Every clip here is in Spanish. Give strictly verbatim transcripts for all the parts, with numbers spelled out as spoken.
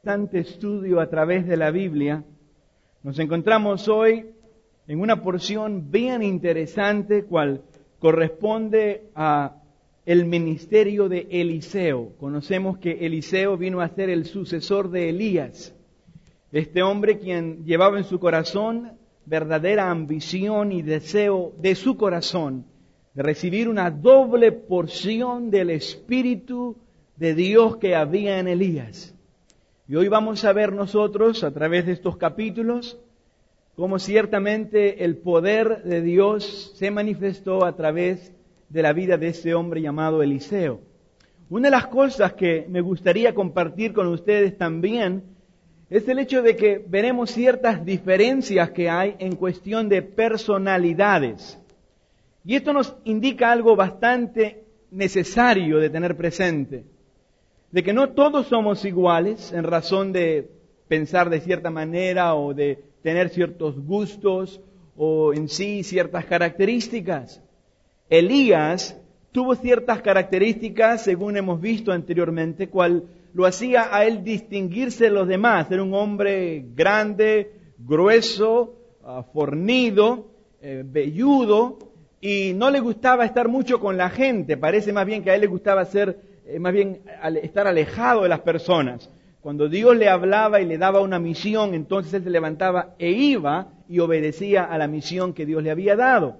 Bastante estudio a través de la Biblia, nos encontramos hoy en una porción bien interesante, cual corresponde a el ministerio de Eliseo. Conocemos que Eliseo vino a ser el sucesor de Elías, este hombre quien llevaba en su corazón verdadera ambición y deseo de su corazón de recibir una doble porción del Espíritu de Dios que había en Elías. Y hoy vamos a ver nosotros, a través de estos capítulos, cómo ciertamente el poder de Dios se manifestó a través de la vida de ese hombre llamado Eliseo. Una de las cosas que me gustaría compartir con ustedes también es el hecho de que veremos ciertas diferencias que hay en cuestión de personalidades. Y esto nos indica algo bastante necesario de tener presente, de que no todos somos iguales en razón de pensar de cierta manera o de tener ciertos gustos o en sí ciertas características. Elías tuvo ciertas características, según hemos visto anteriormente, cual lo hacía a él distinguirse de los demás. Era un hombre grande, grueso, uh, fornido, eh, velludo, y no le gustaba estar mucho con la gente. Parece más bien que a él le gustaba ser, eh, más bien estar alejado de las personas. Cuando Dios le hablaba y le daba una misión, entonces él se levantaba e iba y obedecía a la misión que Dios le había dado.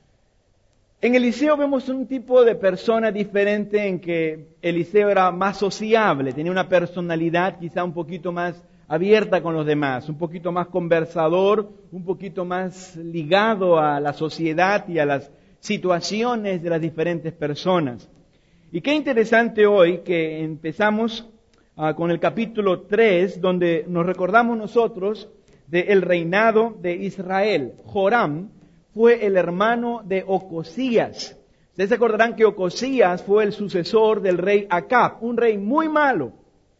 En Eliseo vemos un tipo de persona diferente en que Eliseo era más sociable, tenía una personalidad quizá un poquito más abierta con los demás, un poquito más conversador, un poquito más ligado a la sociedad y a las situaciones de las diferentes personas. Y qué interesante hoy que empezamos uh, con el capítulo tres, donde nos recordamos nosotros del reinado de Israel. Joram fue el hermano de Ocosías. Ustedes se acordarán que Ocosías fue el sucesor del rey Acab, un rey muy malo.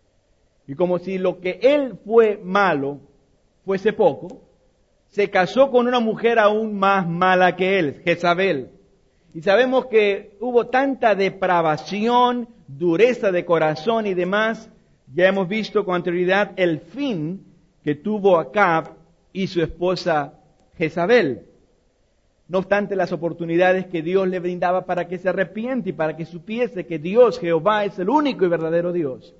Y como si lo que él fue malo fuese poco, se casó con una mujer aún más mala que él, Jezabel. Y sabemos que hubo tanta depravación, dureza de corazón y demás. Ya hemos visto con anterioridad el fin que tuvo Acab y su esposa Jezabel. No obstante, las oportunidades que Dios le brindaba para que se arrepiente y para que supiese que Dios, Jehová, es el único y verdadero Dios.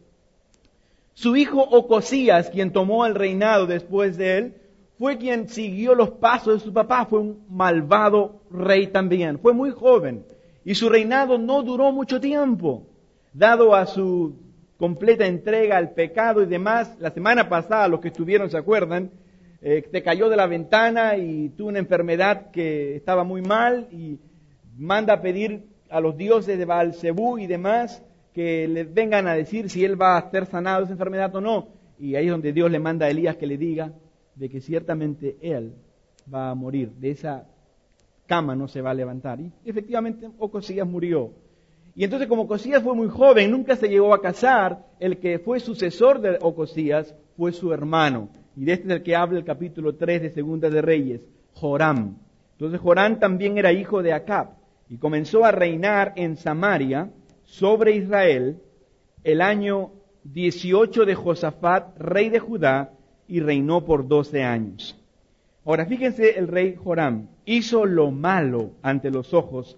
Su hijo Ocosías, quien tomó el reinado después de él, fue quien siguió los pasos de su papá. Fue un malvado rey también. Fue muy joven y su reinado no duró mucho tiempo. Dado a su completa entrega al pecado y demás, la semana pasada, los que estuvieron se acuerdan, eh, se cayó de la ventana y tuvo una enfermedad que estaba muy mal y manda a pedir a los dioses de Baal-Zebú y demás que le vengan a decir si él va a ser sanado de esa enfermedad o no. Y ahí es donde Dios le manda a Elías que le diga de que ciertamente él va a morir. De esa cama no se va a levantar. Y efectivamente Ocosías murió. Y entonces como Ocosías fue muy joven, nunca se llegó a casar, el que fue sucesor de Ocosías fue su hermano. Y de este es el que habla el capítulo tres de Segunda de Reyes, Joram. Entonces Joram también era hijo de Acab y comenzó a reinar en Samaria sobre Israel el año dieciocho de Josafat, rey de Judá, y reinó por doce años. Ahora fíjense, el rey Joram hizo lo malo ante los ojos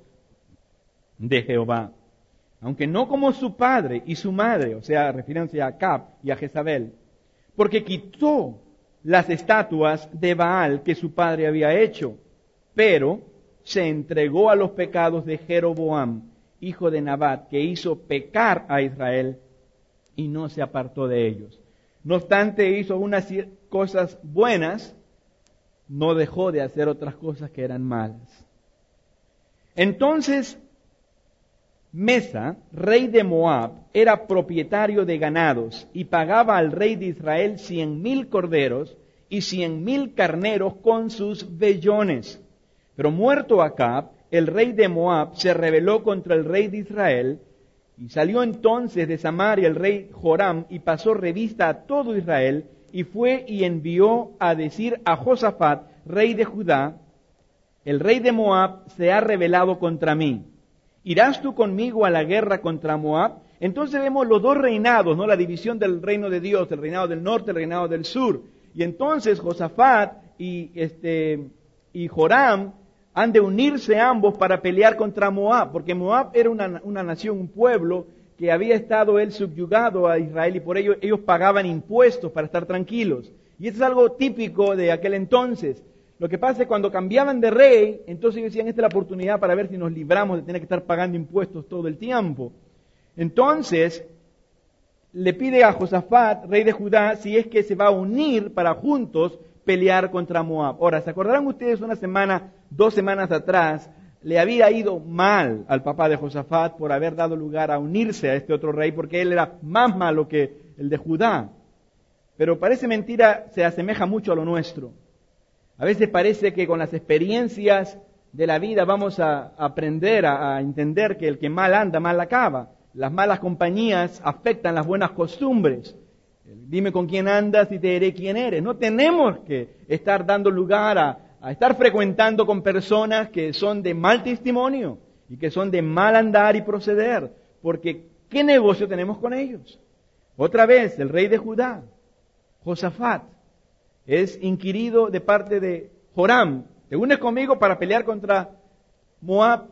de Jehová, aunque no como su padre y su madre, o sea, refiriéndose a Acab y a Jezabel, porque quitó las estatuas de Baal que su padre había hecho, pero se entregó a los pecados de Jeroboam, hijo de Nabat, que hizo pecar a Israel y no se apartó de ellos. No obstante, hizo unas cosas buenas, no dejó de hacer otras cosas que eran malas. Entonces, Mesa, rey de Moab, era propietario de ganados y pagaba al rey de Israel cien mil corderos y cien mil carneros con sus vellones. Pero muerto Acab, el rey de Moab se rebeló contra el rey de Israel, y salió entonces de Samaria el rey Joram y pasó revista a todo Israel, y fue y envió a decir a Josafat, rey de Judá: el rey de Moab se ha rebelado contra mí. ¿Irás tú conmigo a la guerra contra Moab? Entonces vemos los dos reinados, ¿no? La división del reino de Dios, el reinado del norte, el reinado del sur. Y entonces Josafat y, este, y Joram han de unirse ambos para pelear contra Moab, porque Moab era una, una nación, un pueblo que había estado él subyugado a Israel y por ello ellos pagaban impuestos para estar tranquilos. Y eso es algo típico de aquel entonces. Lo que pasa es que cuando cambiaban de rey, entonces ellos decían, esta es la oportunidad para ver si nos libramos de tener que estar pagando impuestos todo el tiempo. Entonces, le pide a Josafat, rey de Judá, si es que se va a unir para juntos pelear contra Moab. Ahora, ¿se acordarán ustedes una semana, dos semanas atrás, le había ido mal al papá de Josafat por haber dado lugar a unirse a este otro rey, porque él era más malo que el de Judá? Pero parece mentira, se asemeja mucho a lo nuestro. A veces parece que con las experiencias de la vida vamos a aprender a, a entender que el que mal anda, mal acaba. Las malas compañías afectan las buenas costumbres. Dime con quién andas y te diré quién eres. No tenemos que estar dando lugar a, a estar frecuentando con personas que son de mal testimonio y que son de mal andar y proceder. Porque, ¿qué negocio tenemos con ellos? Otra vez, el rey de Judá, Josafat, es inquirido de parte de Joram. ¿Te unes conmigo para pelear contra Moab?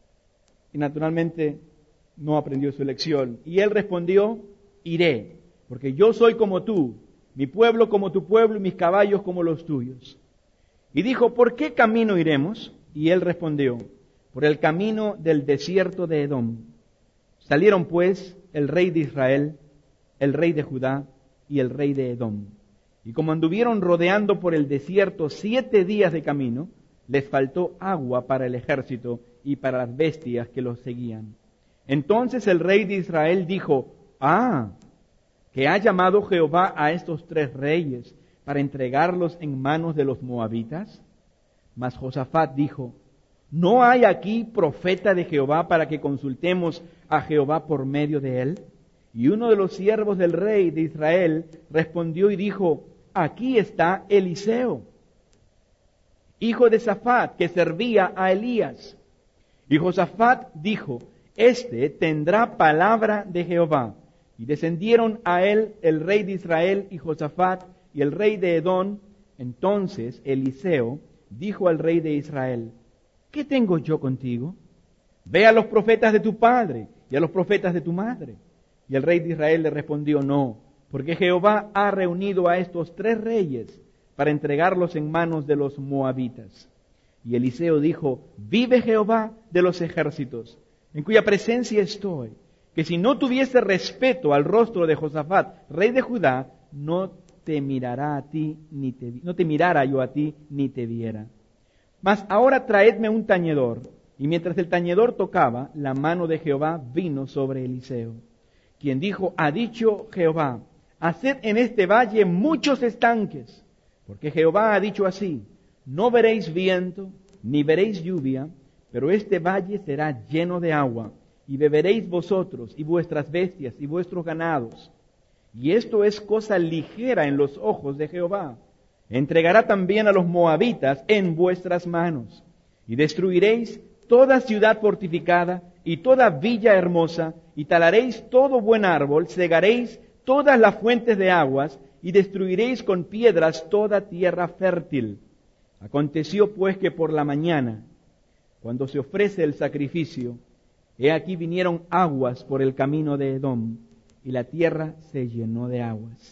Y naturalmente no aprendió su lección. Y él respondió, iré, porque yo soy como tú, mi pueblo como tu pueblo y mis caballos como los tuyos. Y dijo, ¿por qué camino iremos? Y él respondió, por el camino del desierto de Edom. Salieron pues el rey de Israel, el rey de Judá y el rey de Edom. Y como anduvieron rodeando por el desierto siete días de camino, les faltó agua para el ejército y para las bestias que los seguían. Entonces el rey de Israel dijo, ah, que ha llamado Jehová a estos tres reyes para entregarlos en manos de los moabitas. Mas Josafat dijo, ¿no hay aquí profeta de Jehová para que consultemos a Jehová por medio de él? Y uno de los siervos del rey de Israel respondió y dijo, aquí está Eliseo, hijo de Safat, que servía a Elías. Y Josafat dijo, este tendrá palabra de Jehová. Y descendieron a él el rey de Israel y Josafat y el rey de Edom. Entonces Eliseo dijo al rey de Israel, ¿qué tengo yo contigo? Ve a los profetas de tu padre y a los profetas de tu madre. Y el rey de Israel le respondió, no, porque Jehová ha reunido a estos tres reyes para entregarlos en manos de los moabitas. Y Eliseo dijo, vive Jehová de los ejércitos, en cuya presencia estoy, que si no tuviese respeto al rostro de Josafat, rey de Judá, no te mirará a ti, ni te, no te mirara yo a ti, ni te viera. Mas ahora traedme un tañedor. Y mientras el tañedor tocaba, la mano de Jehová vino sobre Eliseo, quien dijo, ha dicho Jehová, haced en este valle muchos estanques, porque Jehová ha dicho así, no veréis viento, ni veréis lluvia, pero este valle será lleno de agua, y beberéis vosotros, y vuestras bestias, y vuestros ganados. Y esto es cosa ligera en los ojos de Jehová. Entregará también a los moabitas en vuestras manos, y destruiréis toda ciudad fortificada, y toda villa hermosa, y talaréis todo buen árbol, cegaréis todas las fuentes de aguas, y destruiréis con piedras toda tierra fértil. Aconteció pues que por la mañana, cuando se ofrece el sacrificio, he aquí vinieron aguas por el camino de Edom, y la tierra se llenó de aguas.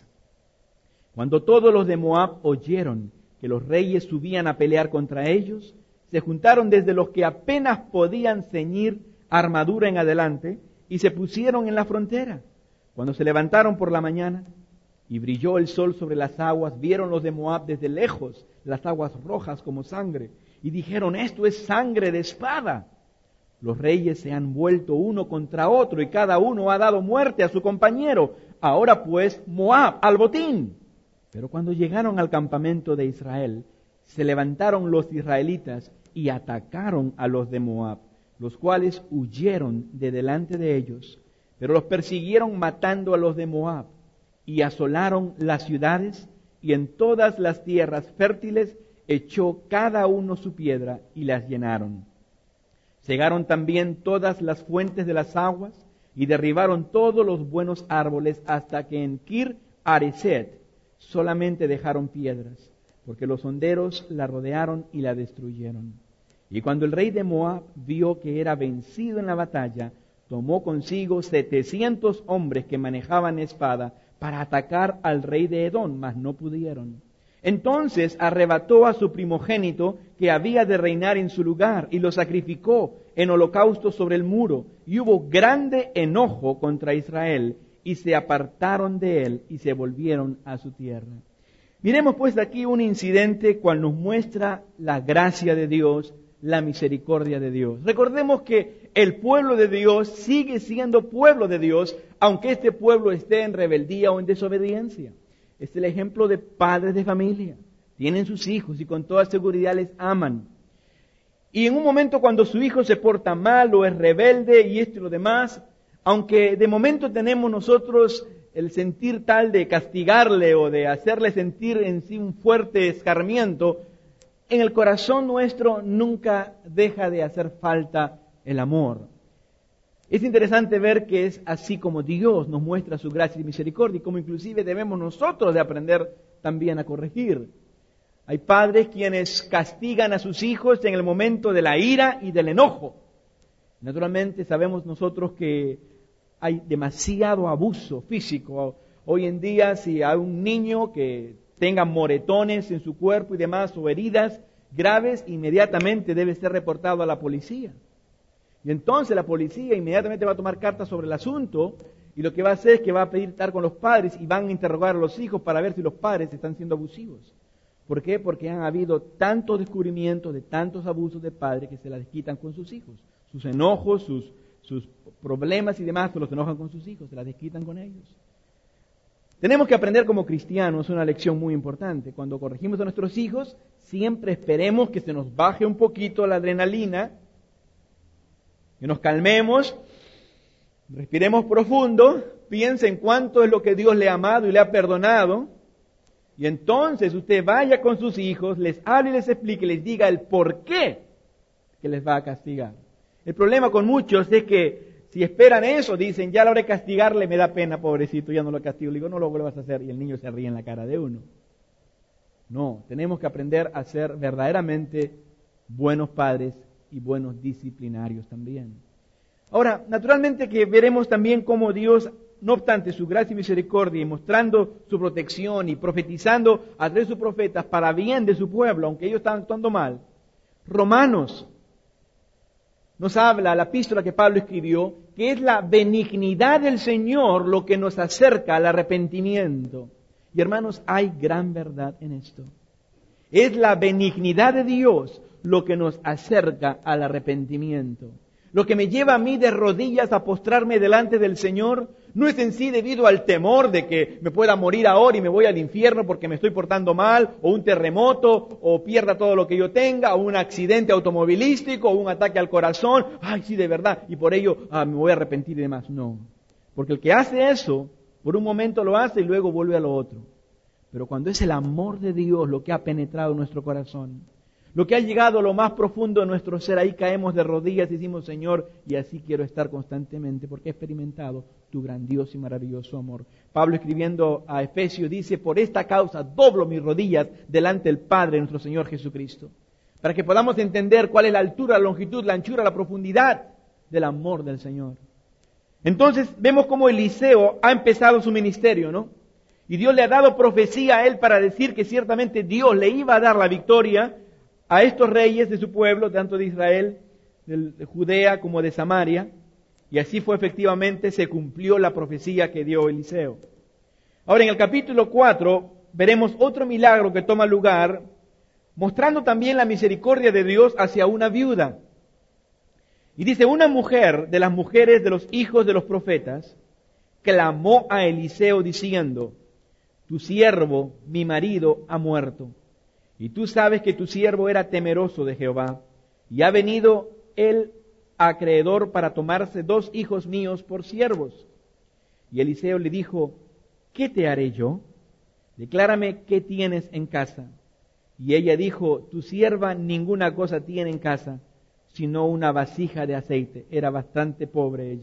Cuando todos los de Moab oyeron que los reyes subían a pelear contra ellos, se juntaron desde los que apenas podían ceñir armadura en adelante, y se pusieron en la frontera. Cuando se levantaron por la mañana, y brilló el sol sobre las aguas, vieron los de Moab desde lejos las aguas rojas como sangre, y dijeron, esto es sangre de espada. Los reyes se han vuelto uno contra otro, y cada uno ha dado muerte a su compañero. Ahora pues, Moab, al botín. Pero cuando llegaron al campamento de Israel, se levantaron los israelitas y atacaron a los de Moab, los cuales huyeron de delante de ellos, pero los persiguieron matando a los de Moab, y asolaron las ciudades, y en todas las tierras fértiles echó cada uno su piedra y las llenaron. Cegaron también todas las fuentes de las aguas, y derribaron todos los buenos árboles hasta que en Kir Hareset solamente dejaron piedras, porque los honderos la rodearon y la destruyeron. Y cuando el rey de Moab vio que era vencido en la batalla, tomó consigo setecientos hombres que manejaban espada para atacar al rey de Edom, mas no pudieron. Entonces arrebató a su primogénito que había de reinar en su lugar y lo sacrificó en holocausto sobre el muro. Y hubo grande enojo contra Israel y se apartaron de él y se volvieron a su tierra. Miremos pues aquí un incidente cual nos muestra la gracia de Dios, la misericordia de Dios. Recordemos que el pueblo de Dios sigue siendo pueblo de Dios, aunque este pueblo esté en rebeldía o en desobediencia. Es el ejemplo de padres de familia. Tienen sus hijos y con toda seguridad les aman. Y en un momento cuando su hijo se porta mal o es rebelde y esto y lo demás, aunque de momento tenemos nosotros el sentir tal de castigarle o de hacerle sentir en sí un fuerte escarmiento, en el corazón nuestro nunca deja de hacer falta el amor. Es interesante ver que es así como Dios nos muestra su gracia y misericordia y como inclusive debemos nosotros de aprender también a corregir. Hay padres quienes castigan a sus hijos en el momento de la ira y del enojo. Naturalmente sabemos nosotros que hay demasiado abuso físico. Hoy en día si hay un niño que tenga moretones en su cuerpo y demás o heridas graves, inmediatamente debe ser reportado a la policía. Y entonces la policía inmediatamente va a tomar cartas sobre el asunto y lo que va a hacer es que va a pedir estar con los padres y van a interrogar a los hijos para ver si los padres están siendo abusivos. ¿Por qué? Porque han habido tantos descubrimientos de tantos abusos de padres que se las quitan con sus hijos. Sus enojos, sus, sus problemas y demás se los enojan con sus hijos, se las desquitan con ellos. Tenemos que aprender como cristianos una lección muy importante. Cuando corregimos a nuestros hijos, siempre esperemos que se nos baje un poquito la adrenalina, que nos calmemos, respiremos profundo, piensen cuánto es lo que Dios le ha amado y le ha perdonado, y entonces usted vaya con sus hijos, les hable y les explique, les diga el por qué que les va a castigar. El problema con muchos es que si esperan eso, dicen, ya a la hora de castigarle me da pena, pobrecito, ya no lo castigo. Le digo, no lo vuelvas a hacer, y el niño se ríe en la cara de uno. No, tenemos que aprender a ser verdaderamente buenos padres y buenos disciplinarios también. Ahora, naturalmente que veremos también cómo Dios, no obstante su gracia y misericordia, y mostrando su protección y profetizando a través de sus profetas para bien de su pueblo, aunque ellos están actuando mal, Romanos nos habla, la epístola que Pablo escribió, que es la benignidad del Señor lo que nos acerca al arrepentimiento. Y hermanos, hay gran verdad en esto. Es la benignidad de Dios lo que nos acerca al arrepentimiento. Lo que me lleva a mí de rodillas a postrarme delante del Señor no es en sí debido al temor de que me pueda morir ahora y me voy al infierno porque me estoy portando mal, o un terremoto, o pierda todo lo que yo tenga, o un accidente automovilístico, o un ataque al corazón. Ay, sí, de verdad, y por ello ah, me voy a arrepentir y demás. No, porque el que hace eso, por un momento lo hace y luego vuelve a lo otro. Pero cuando es el amor de Dios lo que ha penetrado en nuestro corazón, lo que ha llegado a lo más profundo de nuestro ser, ahí caemos de rodillas y decimos, Señor, y así quiero estar constantemente, porque he experimentado tu grandioso y maravilloso amor. Pablo, escribiendo a Efesios, dice, por esta causa doblo mis rodillas delante del Padre, nuestro Señor Jesucristo, para que podamos entender cuál es la altura, la longitud, la anchura, la profundidad del amor del Señor. Entonces, vemos cómo Eliseo ha empezado su ministerio, ¿no? Y Dios le ha dado profecía a él para decir que ciertamente Dios le iba a dar la victoria a estos reyes de su pueblo, tanto de Israel, de Judea como de Samaria, y así fue efectivamente, se cumplió la profecía que dio Eliseo. Ahora en el capítulo cuatro veremos otro milagro que toma lugar, mostrando también la misericordia de Dios hacia una viuda. Y dice, una mujer de las mujeres de los hijos de los profetas, clamó a Eliseo diciendo, tu siervo, mi marido, ha muerto. Y tú sabes que tu siervo era temeroso de Jehová, y ha venido el acreedor para tomarse dos hijos míos por siervos. Y Eliseo le dijo, ¿qué te haré yo? Declárame qué tienes en casa. Y ella dijo, tu sierva ninguna cosa tiene en casa, sino una vasija de aceite. Era bastante pobre ella,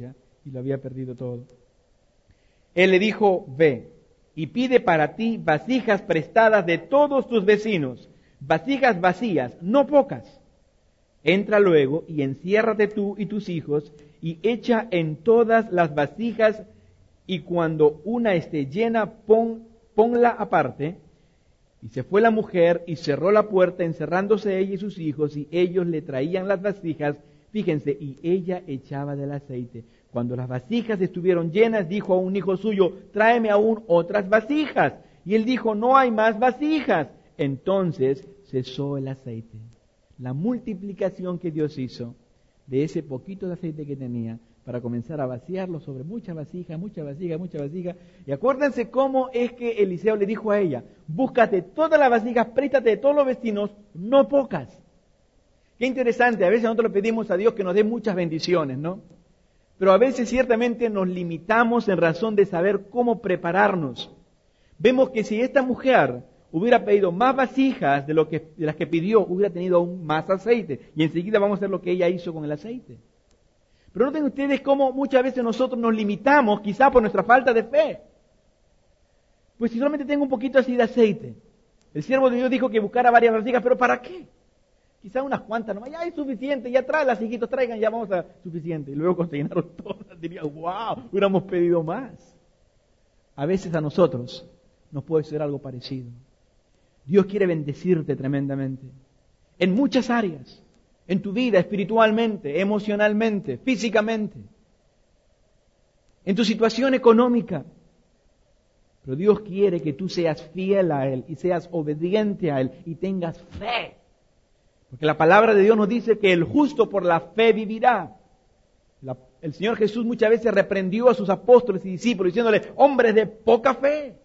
y lo había perdido todo. Él le dijo, ve y pide para ti vasijas prestadas de todos tus vecinos, vasijas vacías, no pocas. Entra luego y enciérrate tú y tus hijos y echa en todas las vasijas, y cuando una esté llena, pon, ponla aparte. Y se fue la mujer y cerró la puerta, encerrándose ella y sus hijos, y ellos le traían las vasijas, fíjense, y ella echaba del aceite. Cuando las vasijas estuvieron llenas, dijo a un hijo suyo, tráeme aún otras vasijas. Y él dijo, no hay más vasijas. Entonces cesó el aceite. La multiplicación que Dios hizo de ese poquito de aceite que tenía para comenzar a vaciarlo sobre muchas vasijas, muchas vasijas, muchas vasijas. Y acuérdense cómo es que Eliseo le dijo a ella, búscate todas las vasijas, préstate de todos los vecinos, no pocas. Qué interesante, a veces nosotros le pedimos a Dios que nos dé muchas bendiciones, ¿no? Pero a veces ciertamente nos limitamos en razón de saber cómo prepararnos. Vemos que si esta mujer hubiera pedido más vasijas de, lo que, de las que pidió, hubiera tenido aún más aceite. Y enseguida vamos a ver lo que ella hizo con el aceite. Pero noten ustedes cómo muchas veces nosotros nos limitamos, quizá por nuestra falta de fe. Pues si solamente tengo un poquito así de aceite. El siervo de Dios dijo que buscara varias vasijas, pero ¿para qué? Quizá unas cuantas nomás, ya es suficiente, ya trae las hijitos, traigan, ya vamos a suficiente. Y luego cuando se llenaron todas, diría, wow, hubiéramos pedido más. A veces a nosotros nos puede ser algo parecido. Dios quiere bendecirte tremendamente, en muchas áreas, en tu vida, espiritualmente, emocionalmente, físicamente, en tu situación económica. Pero Dios quiere que tú seas fiel a Él y seas obediente a Él y tengas fe. Porque la palabra de Dios nos dice que el justo por la fe vivirá. La, el Señor Jesús muchas veces reprendió a sus apóstoles y discípulos diciéndole, hombres de poca fe.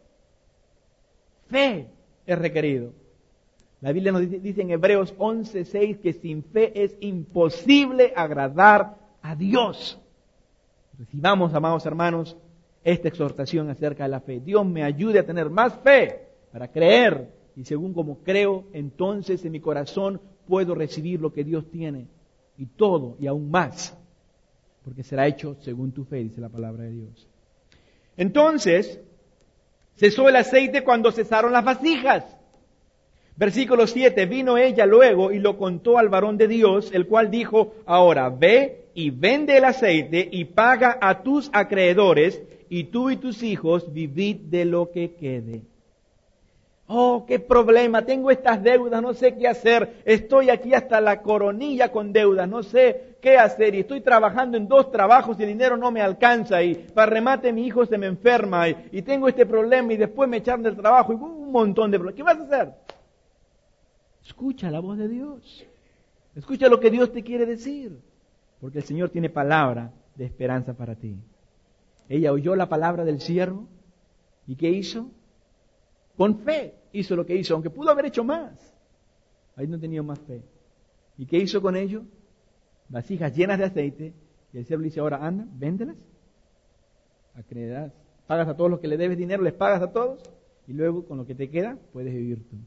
Fe es requerido. La Biblia nos dice, dice en Hebreos once seis que sin fe es imposible agradar a Dios. Recibamos, amados hermanos, esta exhortación acerca de la fe. Dios me ayude a tener más fe para creer. Y según como creo, entonces en mi corazón puedo recibir lo que Dios tiene. Y todo, y aún más. Porque será hecho según tu fe, dice la palabra de Dios. Entonces, cesó el aceite cuando cesaron las vasijas. Versículo siete, vino ella luego y lo contó al varón de Dios, el cual dijo, ahora ve y vende el aceite y paga a tus acreedores, y tú y tus hijos vivid de lo que quede. Oh, qué problema, tengo estas deudas, no sé qué hacer, estoy aquí hasta la coronilla con deudas, no sé qué hacer, y estoy trabajando en dos trabajos y el dinero no me alcanza, y para remate mi hijo se me enferma, y, y tengo este problema, y después me echaron del trabajo, y un montón de problemas. ¿Qué vas a hacer? Escucha la voz de Dios, escucha lo que Dios te quiere decir, porque el Señor tiene palabra de esperanza para ti. Ella oyó la palabra del siervo, ¿y qué hizo? Con fe hizo lo que hizo, aunque pudo haber hecho más. Ahí no tenía más fe. ¿Y qué hizo con ello? Vasijas llenas de aceite. Y el siervo le dice, ahora anda, véndelas. Acreedad. Pagas a todos los que le debes dinero, les pagas a todos. Y luego con lo que te queda, puedes vivir tú.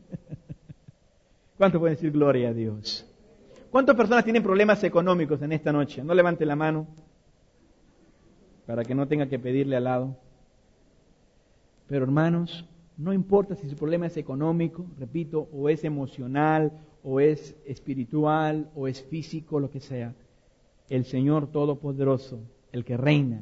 ¿Cuántos pueden decir gloria a Dios? ¿Cuántas personas tienen problemas económicos en esta noche? No levante la mano para que no tenga que pedirle al lado. Pero hermanos, no importa si su problema es económico, repito, o es emocional, o es espiritual, o es físico, lo que sea. El Señor Todopoderoso, el que reina,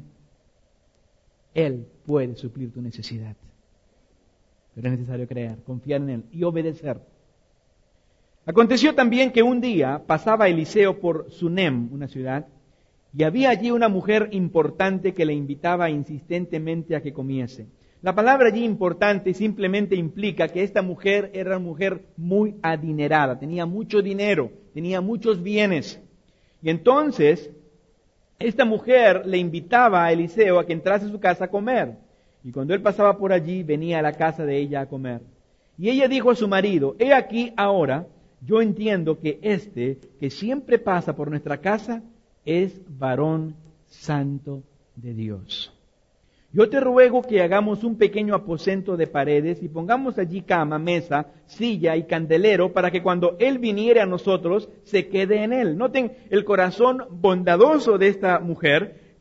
Él puede suplir tu necesidad. Pero es necesario creer, confiar en Él y obedecer. Aconteció también que un día pasaba Eliseo por Sunem, una ciudad, y había allí una mujer importante que le invitaba insistentemente a que comiese. La palabra allí importante simplemente implica que esta mujer era una mujer muy adinerada, tenía mucho dinero, tenía muchos bienes. Y entonces, esta mujer le invitaba a Eliseo a que entrase a su casa a comer. Y cuando él pasaba por allí, venía a la casa de ella a comer. Y ella dijo a su marido, he aquí ahora, yo entiendo que este, que siempre pasa por nuestra casa, es varón santo de Dios. Yo te ruego que hagamos un pequeño aposento de paredes y pongamos allí cama, mesa, silla y candelero para que cuando Él viniere a nosotros se quede en él. Noten el corazón bondadoso de esta mujer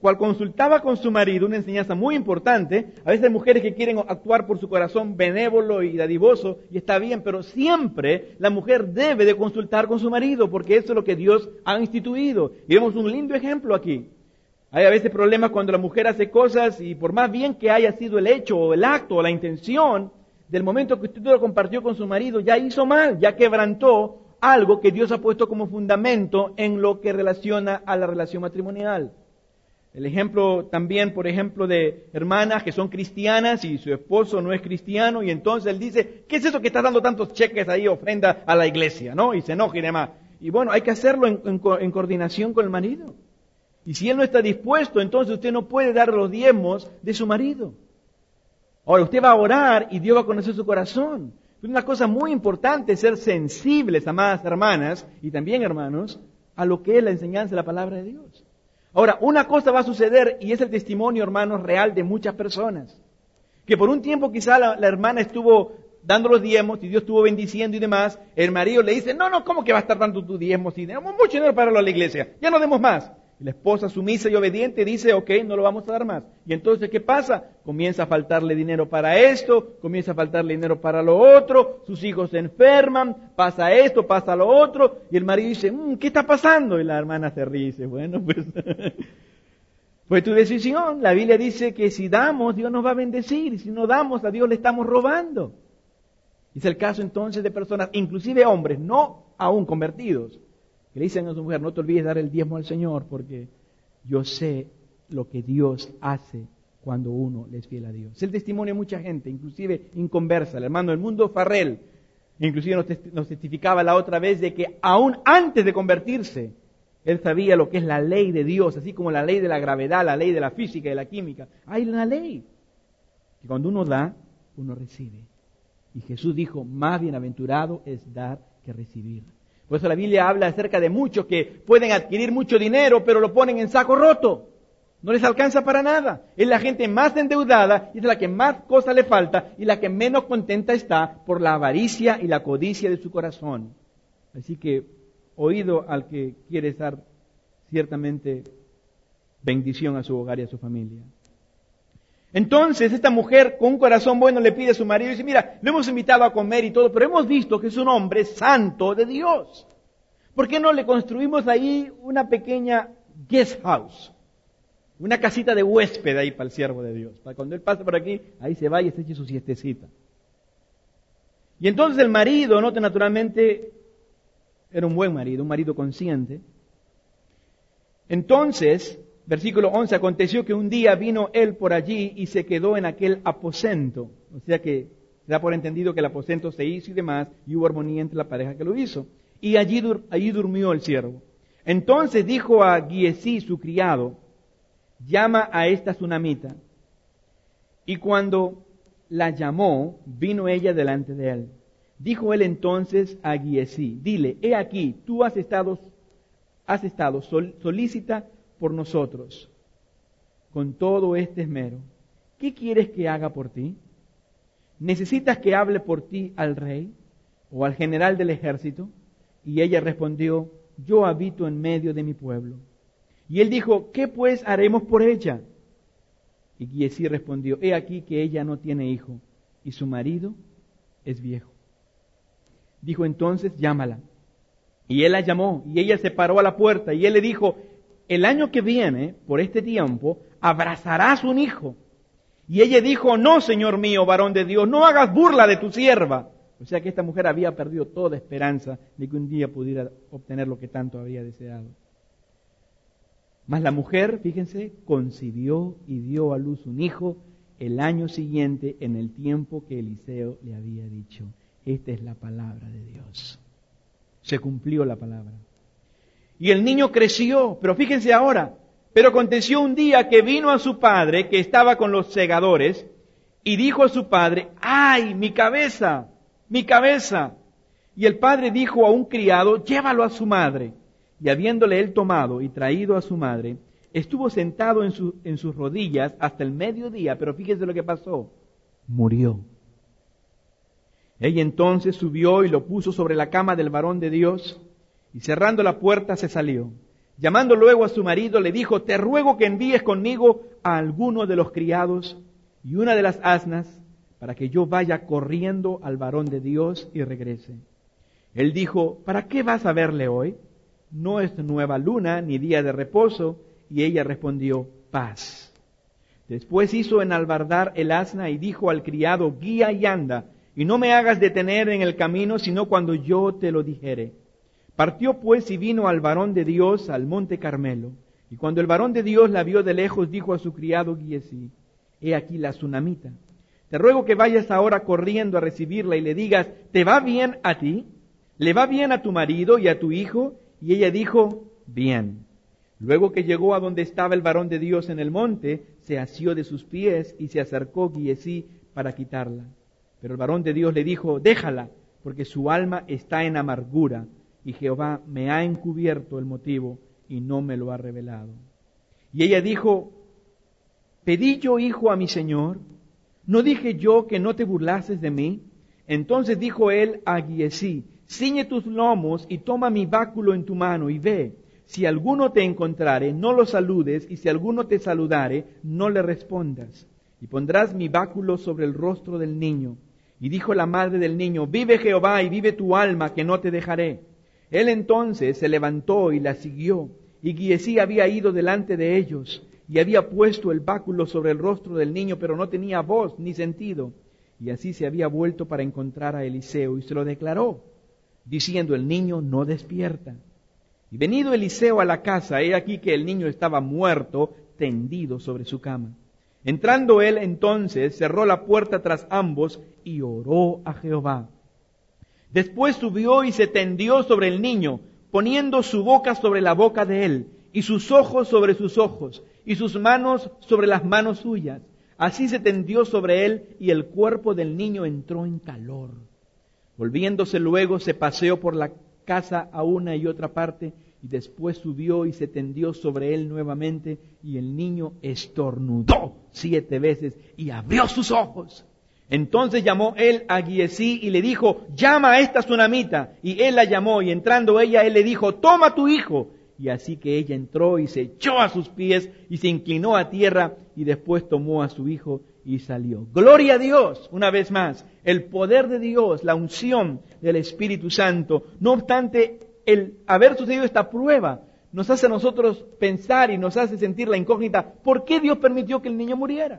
cual consultaba con su marido, una enseñanza muy importante. A veces hay mujeres que quieren actuar por su corazón benévolo y dadivoso, y está bien, pero siempre la mujer debe de consultar con su marido, porque eso es lo que Dios ha instituido. Y vemos un lindo ejemplo aquí. Hay a veces problemas cuando la mujer hace cosas, y por más bien que haya sido el hecho, o el acto, o la intención, del momento que usted lo compartió con su marido, ya hizo mal, ya quebrantó algo que Dios ha puesto como fundamento en lo que relaciona a la relación matrimonial. El ejemplo también, por ejemplo, de hermanas que son cristianas y su esposo no es cristiano, y entonces él dice, ¿qué es eso que estás dando tantos cheques ahí, ofrenda a la iglesia? ¿No? Y se enoja y demás. Y bueno, hay que hacerlo en, en, en coordinación con el marido. Y si él no está dispuesto, entonces usted no puede dar los diezmos de su marido. Ahora, usted va a orar y Dios va a conocer su corazón. Es una cosa muy importante ser sensibles, amadas hermanas y también hermanos, a lo que es la enseñanza de la palabra de Dios. Ahora, una cosa va a suceder, y es el testimonio, hermanos, real de muchas personas. Que por un tiempo quizá la, la hermana estuvo dando los diezmos y Dios estuvo bendiciendo y demás. El marido le dice, no, no, ¿cómo que va a estar dando tus diezmos? Y tenemos mucho dinero para darlo a la iglesia, ya no demos más. Y la esposa sumisa y obediente dice, ok, no lo vamos a dar más. Y entonces, ¿qué pasa? Comienza a faltarle dinero para esto, comienza a faltarle dinero para lo otro, sus hijos se enferman, pasa esto, pasa lo otro, y el marido dice, mmm, ¿qué está pasando? Y la hermana se ríe y dice, bueno, pues, fue tu decisión. La Biblia dice que si damos, Dios nos va a bendecir, y si no damos, a Dios le estamos robando. Y es el caso entonces de personas, inclusive hombres, no aún convertidos, que le dicen a su mujer, no te olvides dar el diezmo al Señor, porque yo sé lo que Dios hace cuando uno le es fiel a Dios. Es el testimonio de mucha gente, inclusive inconversa. El hermano del mundo, Farrell, inclusive nos, test- nos testificaba la otra vez de que aún antes de convertirse, él sabía lo que es la ley de Dios, así como la ley de la gravedad, la ley de la física y de la química. Hay una ley, que cuando uno da, uno recibe. Y Jesús dijo, más bienaventurado es dar que recibir. Por eso la Biblia habla acerca de muchos que pueden adquirir mucho dinero, pero lo ponen en saco roto. No les alcanza para nada. Es la gente más endeudada y es la que más cosa le falta y la que menos contenta está por la avaricia y la codicia de su corazón. Así que, oído al que quiere dar ciertamente bendición a su hogar y a su familia. Entonces esta mujer con un corazón bueno le pide a su marido y dice, mira, lo hemos invitado a comer y todo, pero hemos visto que es un hombre santo de Dios. ¿Por qué no le construimos ahí una pequeña guest house? Una casita de huésped ahí para el siervo de Dios. Para cuando él pase por aquí, ahí se va y se eche su siestecita. Y entonces el marido, note naturalmente, era un buen marido, un marido consciente. Entonces, versículo once, aconteció que un día vino él por allí y se quedó en aquel aposento. O sea que se da por entendido que el aposento se hizo y demás, y hubo armonía entre la pareja que lo hizo. Y allí, allí durmió el siervo. Entonces dijo a Giesí, su criado, llama a esta sunamita. Y cuando la llamó, vino ella delante de él. Dijo él entonces a Giesí, dile, he aquí, tú has estado, has estado sol, solícita por nosotros, con todo este esmero. ¿Qué quieres que haga por ti? ¿Necesitas que hable por ti al rey o al general del ejército? Y ella respondió, yo habito en medio de mi pueblo. Y él dijo, ¿qué pues haremos por ella? Y Giesí respondió, he aquí que ella no tiene hijo, y su marido es viejo. Dijo entonces, llámala. Y él la llamó, y ella se paró a la puerta, y él le dijo, el año que viene, por este tiempo, abrazarás un hijo. Y ella dijo, no, Señor mío, varón de Dios, no hagas burla de tu sierva. O sea que esta mujer había perdido toda esperanza de que un día pudiera obtener lo que tanto había deseado. Mas la mujer, fíjense, concibió y dio a luz un hijo el año siguiente en el tiempo que Eliseo le había dicho. Esta es la palabra de Dios. Se cumplió la palabra. Y el niño creció, pero fíjense ahora, pero aconteció un día que vino a su padre, que estaba con los segadores, y dijo a su padre, ¡ay, mi cabeza, mi cabeza! Y el padre dijo a un criado, llévalo a su madre. Y habiéndole él tomado y traído a su madre, estuvo sentado en, su, en sus rodillas hasta el mediodía, pero fíjense lo que pasó, murió. Ella entonces subió y lo puso sobre la cama del varón de Dios, y cerrando la puerta se salió. Llamando luego a su marido, le dijo, te ruego que envíes conmigo a alguno de los criados y una de las asnas, para que yo vaya corriendo al varón de Dios y regrese. Él dijo, ¿para qué vas a verle hoy? No es nueva luna ni día de reposo. Y ella respondió, paz. Después hizo enalbardar el asna y dijo al criado, guía y anda, y no me hagas detener en el camino, sino cuando yo te lo dijere. Partió pues y vino al varón de Dios al monte Carmelo. Y cuando el varón de Dios la vio de lejos, dijo a su criado Giesi, he aquí la sunamita. Te ruego que vayas ahora corriendo a recibirla y le digas, ¿te va bien a ti? ¿Le va bien a tu marido y a tu hijo? Y ella dijo, bien. Luego que llegó a donde estaba el varón de Dios en el monte, se asió de sus pies y se acercó Giesi para quitarla. Pero el varón de Dios le dijo, déjala, porque su alma está en amargura, y Jehová me ha encubierto el motivo y no me lo ha revelado. Y ella dijo, ¿pedí yo hijo a mi señor? ¿No dije yo que no te burlases de mí? Entonces dijo él a Giesi, ciñe tus lomos y toma mi báculo en tu mano y ve. Si alguno te encontrare, no lo saludes, y si alguno te saludare, no le respondas. Y pondrás mi báculo sobre el rostro del niño. Y dijo la madre del niño, vive Jehová y vive tu alma, que no te dejaré. Él entonces se levantó y la siguió, y Giesi había ido delante de ellos, y había puesto el báculo sobre el rostro del niño, pero no tenía voz ni sentido. Y así se había vuelto para encontrar a Eliseo, y se lo declaró, diciendo, el niño no despierta. Y venido Eliseo a la casa, he aquí que el niño estaba muerto, tendido sobre su cama. Entrando él entonces, cerró la puerta tras ambos, y oró a Jehová. Después subió y se tendió sobre el niño, poniendo su boca sobre la boca de él, y sus ojos sobre sus ojos, y sus manos sobre las manos suyas. Así se tendió sobre él, y el cuerpo del niño entró en calor. Volviéndose luego, se paseó por la casa a una y otra parte, y después subió y se tendió sobre él nuevamente, y el niño estornudó siete veces, y abrió sus ojos. Entonces llamó él a Giesi y le dijo, llama a esta sunamita. Y él la llamó, y entrando ella, él le dijo, toma tu hijo. Y así que ella entró y se echó a sus pies y se inclinó a tierra, y después tomó a su hijo y salió. Gloria a Dios, una vez más, el poder de Dios, la unción del Espíritu Santo. No obstante, el haber sucedido esta prueba nos hace a nosotros pensar y nos hace sentir la incógnita, ¿por qué Dios permitió que el niño muriera?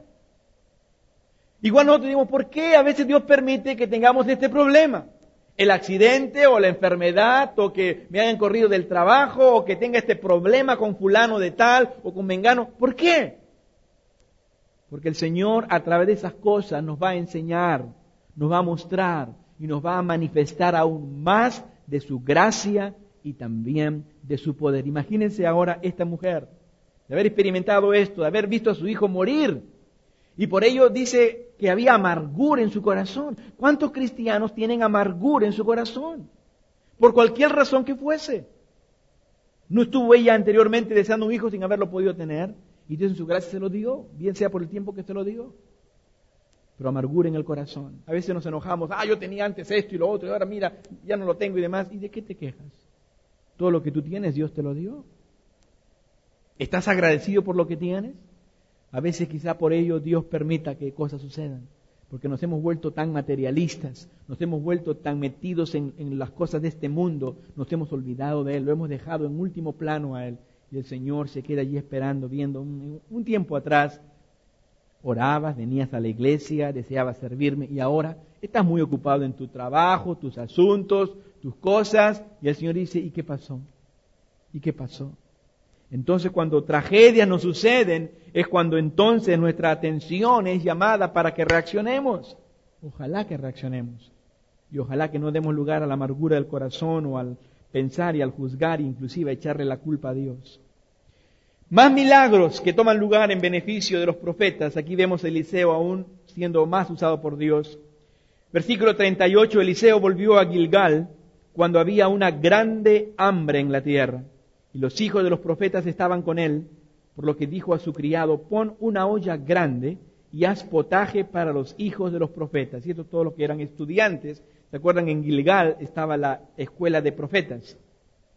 Igual nosotros decimos, ¿por qué a veces Dios permite que tengamos este problema? El accidente o la enfermedad, o que me hayan corrido del trabajo, o que tenga este problema con fulano de tal, o con mengano. ¿Por qué? Porque el Señor a través de esas cosas nos va a enseñar, nos va a mostrar y nos va a manifestar aún más de su gracia y también de su poder. Imagínense ahora esta mujer, de haber experimentado esto, de haber visto a su hijo morir. Y por ello dice que había amargura en su corazón. ¿Cuántos cristianos tienen amargura en su corazón? Por cualquier razón que fuese. ¿No estuvo ella anteriormente deseando un hijo sin haberlo podido tener? Y Dios en su gracia se lo dio, bien sea por el tiempo que se lo dio. Pero amargura en el corazón. A veces nos enojamos, ah, yo tenía antes esto y lo otro, y ahora mira, ya no lo tengo y demás. ¿Y de qué te quejas? Todo lo que tú tienes, Dios te lo dio. ¿Estás agradecido por lo que tienes? A veces quizá por ello Dios permita que cosas sucedan, porque nos hemos vuelto tan materialistas, nos hemos vuelto tan metidos en, en las cosas de este mundo, nos hemos olvidado de Él, lo hemos dejado en último plano a Él, y el Señor se queda allí esperando, viendo. Un, un tiempo atrás orabas, venías a la iglesia, deseabas servirme, y ahora estás muy ocupado en tu trabajo, tus asuntos, tus cosas, y el Señor dice, ¿y qué pasó? ¿Y qué pasó? Entonces cuando tragedias nos suceden, es cuando entonces nuestra atención es llamada para que reaccionemos. Ojalá que reaccionemos. Y ojalá que no demos lugar a la amargura del corazón o al pensar y al juzgar, inclusive a echarle la culpa a Dios. Más milagros que toman lugar en beneficio de los profetas. Aquí vemos a Eliseo aún siendo más usado por Dios. Versículo treinta y ocho, Eliseo volvió a Gilgal cuando había una grande hambre en la tierra. Y los hijos de los profetas estaban con él, por lo que dijo a su criado, pon una olla grande y haz potaje para los hijos de los profetas. Y esto todos los que eran estudiantes, ¿se acuerdan? En Gilgal estaba la escuela de profetas.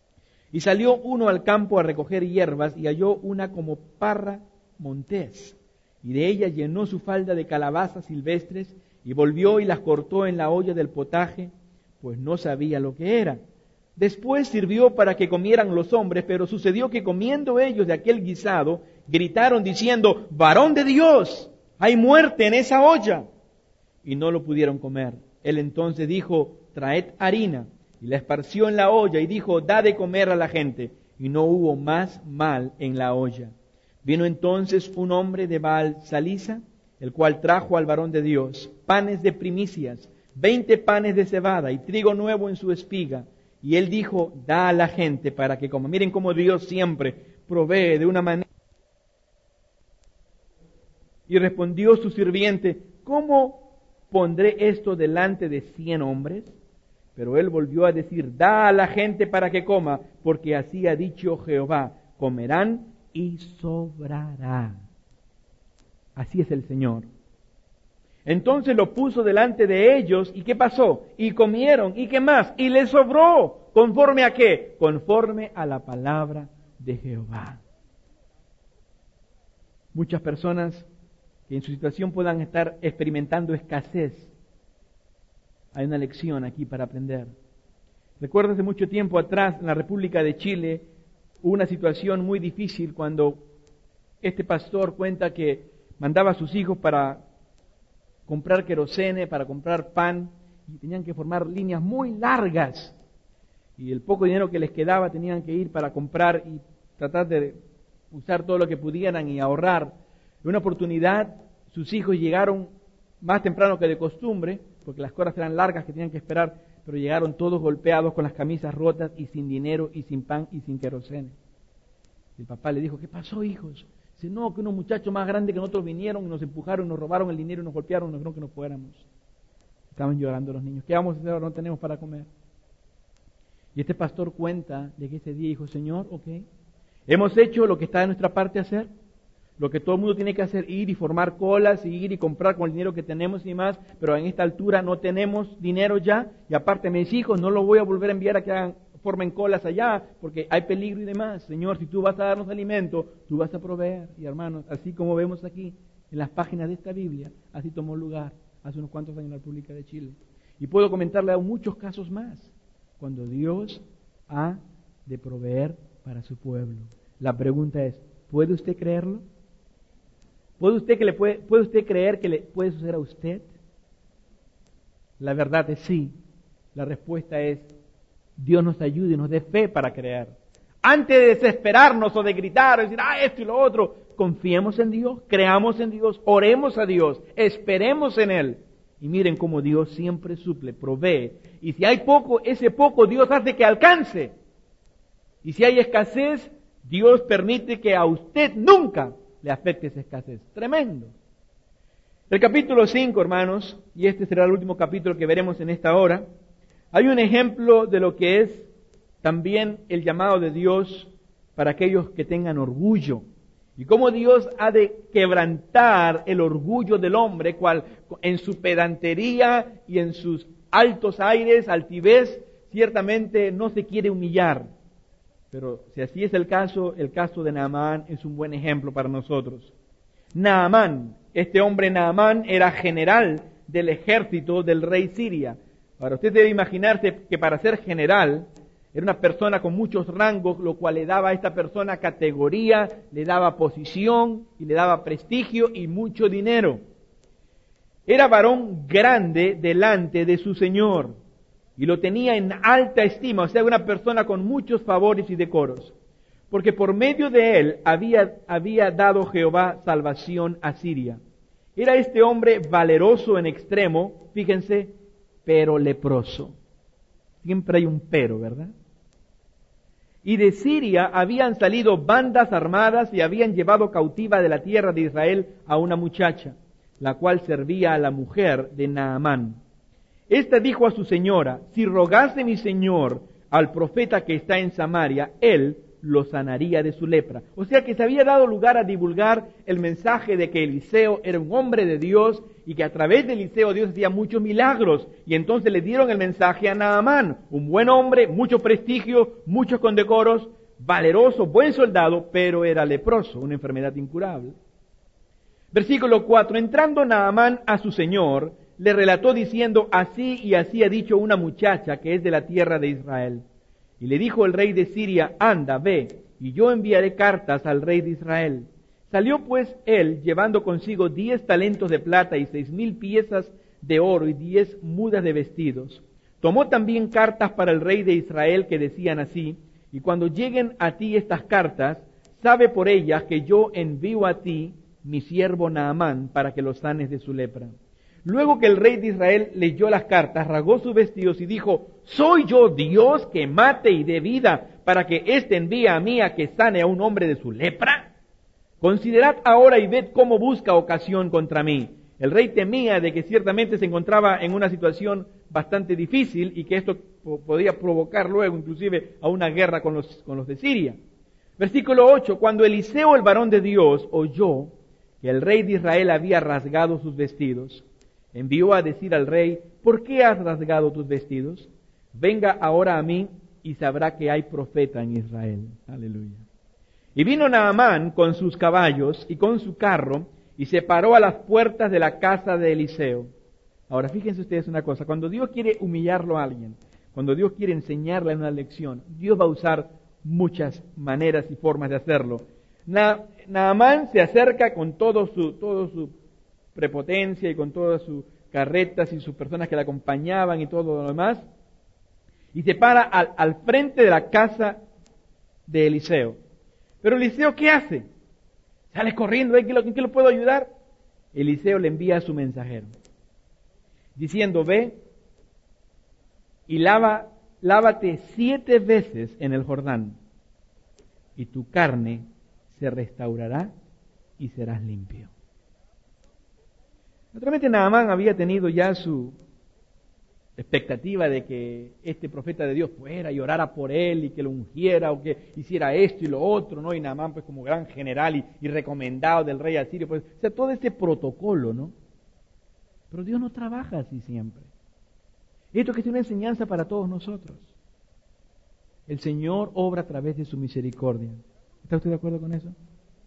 Y salió uno al campo a recoger hierbas y halló una como parra montés, y de ella llenó su falda de calabazas silvestres y volvió y las cortó en la olla del potaje, pues no sabía lo que era. Después sirvió para que comieran los hombres, pero sucedió que comiendo ellos de aquel guisado, gritaron diciendo: varón de Dios, hay muerte en esa olla. Y no lo pudieron comer. Él entonces dijo: traed harina. Y la esparció en la olla y dijo: da de comer a la gente. Y no hubo más mal en la olla. Vino entonces un hombre de Baal Salisa, el cual trajo al varón de Dios panes de primicias, veinte panes de cebada y trigo nuevo en su espiga. Y él dijo: da a la gente para que coma. Miren cómo Dios siempre provee de una manera. Y respondió su sirviente: ¿cómo pondré esto delante de cien hombres? Pero él volvió a decir: da a la gente para que coma, porque así ha dicho Jehová: comerán y sobrará. Así es el Señor. Entonces lo puso delante de ellos, ¿y qué pasó? Y comieron, ¿y qué más? Y les sobró. ¿Conforme a qué? Conforme a la palabra de Jehová. Muchas personas que en su situación puedan estar experimentando escasez, hay una lección aquí para aprender. Recuerdo hace mucho tiempo atrás, en la República de Chile, hubo una situación muy difícil cuando este pastor cuenta que mandaba a sus hijos para comprar querosene, para comprar pan, y tenían que formar líneas muy largas. Y el poco dinero que les quedaba tenían que ir para comprar y tratar de usar todo lo que pudieran y ahorrar. En una oportunidad, sus hijos llegaron más temprano que de costumbre, porque las colas eran largas que tenían que esperar, pero llegaron todos golpeados con las camisas rotas y sin dinero y sin pan y sin querosene. El papá le dijo: ¿qué pasó, hijos? Dice: no, que unos muchachos más grandes que nosotros vinieron y nos empujaron, nos robaron el dinero y nos golpearon, nos dijeron que nos fuéramos. Estaban llorando los niños. ¿Qué vamos a hacer ahora? No tenemos para comer. Y este pastor cuenta de que ese día dijo: Señor, ok, hemos hecho lo que está de nuestra parte hacer, lo que todo el mundo tiene que hacer, ir y formar colas, y ir y comprar con el dinero que tenemos y más, pero en esta altura no tenemos dinero ya, y aparte mis hijos no los voy a volver a enviar a que hagan, formen colas allá, porque hay peligro y demás. Señor, si tú vas a darnos alimento, tú vas a proveer. Y hermanos, así como vemos aquí en las páginas de esta Biblia, así tomó lugar hace unos cuantos años en la República de Chile. Y puedo comentarle a muchos casos más, cuando Dios ha de proveer para su pueblo. La pregunta es: ¿puede usted creerlo? ¿Puede usted, que le puede, ¿Puede usted creer que le puede suceder a usted? La verdad es sí. La respuesta es: Dios nos ayude y nos dé fe para creer. Antes de desesperarnos o de gritar o decir, ah, esto y lo otro, confiemos en Dios, creamos en Dios, oremos a Dios, esperemos en Él. Y miren cómo Dios siempre suple, provee. Y si hay poco, ese poco Dios hace que alcance. Y si hay escasez, Dios permite que a usted nunca le afecte esa escasez. Tremendo. El capítulo cinco, hermanos, y este será el último capítulo que veremos en esta hora, hay un ejemplo de lo que es también el llamado de Dios para aquellos que tengan orgullo. Y cómo Dios ha de quebrantar el orgullo del hombre, cual en su pedantería y en sus altos aires, altivez, ciertamente no se quiere humillar. Pero si así es el caso, el caso de Naamán es un buen ejemplo para nosotros. Naamán, este hombre Naamán era general del ejército del rey Siria. Ahora usted debe imaginarse que para ser general era una persona con muchos rangos, lo cual le daba a esta persona categoría, le daba posición y le daba prestigio y mucho dinero. Era varón grande delante de su Señor y lo tenía en alta estima, o sea, una persona con muchos favores y decoros, porque por medio de él había, había dado Jehová salvación a Siria. Era este hombre valeroso en extremo, fíjense, pero leproso. Siempre hay un pero, ¿verdad? Y de Siria habían salido bandas armadas y habían llevado cautiva de la tierra de Israel a una muchacha, la cual servía a la mujer de Naamán. Esta dijo a su señora: si rogase mi señor al profeta que está en Samaria, él lo sanaría de su lepra. O sea que se había dado lugar a divulgar el mensaje de que Eliseo era un hombre de Dios y que a través de Eliseo Dios hacía muchos milagros. Y entonces le dieron el mensaje a Naamán, un buen hombre, mucho prestigio, muchos condecoros, valeroso, buen soldado, pero era leproso, una enfermedad incurable. Versículo cuatro. Entrando Naamán a su señor, le relató diciendo, así y así ha dicho una muchacha que es de la tierra de Israel. Y le dijo el rey de Siria, anda, ve, y yo enviaré cartas al rey de Israel. Salió pues él, llevando consigo diez talentos de plata y seis mil piezas de oro y diez mudas de vestidos. Tomó también cartas para el rey de Israel que decían así, y cuando lleguen a ti estas cartas, sabe por ellas que yo envío a ti mi siervo Naamán para que lo sanes de su lepra. Luego que el rey de Israel leyó las cartas, rasgó sus vestidos y dijo, ¿soy yo Dios que mate y dé vida para que éste envíe a mí a que sane a un hombre de su lepra? Considerad ahora y ved cómo busca ocasión contra mí. El rey temía de que ciertamente se encontraba en una situación bastante difícil y que esto podía provocar luego inclusive a una guerra con los, con los de Siria. Versículo ocho, cuando Eliseo, el varón de Dios, oyó que el rey de Israel había rasgado sus vestidos, envió a decir al rey, ¿por qué has rasgado tus vestidos? Venga ahora a mí y sabrá que hay profeta en Israel. Aleluya. Y vino Naamán con sus caballos y con su carro y se paró a las puertas de la casa de Eliseo. Ahora fíjense ustedes una cosa, cuando Dios quiere humillarlo a alguien, cuando Dios quiere enseñarle una lección, Dios va a usar muchas maneras y formas de hacerlo. Na, Naamán se acerca con todo su, todo su prepotencia y con todas sus carretas y sus personas que le acompañaban y todo lo demás, y se para al, al frente de la casa de Eliseo. Pero Eliseo, ¿qué hace? Sale corriendo, ¿en qué lo, en qué lo puedo ayudar? Eliseo le envía a su mensajero, diciendo, ve y lava, lávate siete veces en el Jordán, y tu carne se restaurará y serás limpio. Naturalmente Naamán había tenido ya su expectativa de que este profeta de Dios fuera y orara por él y que lo ungiera o que hiciera esto y lo otro, ¿no? Y Naamán pues como gran general y, y recomendado del rey asirio, pues, o sea, todo ese protocolo, ¿no? Pero Dios no trabaja así siempre. Esto que es una enseñanza para todos nosotros. El Señor obra a través de su misericordia. ¿Está usted de acuerdo con eso?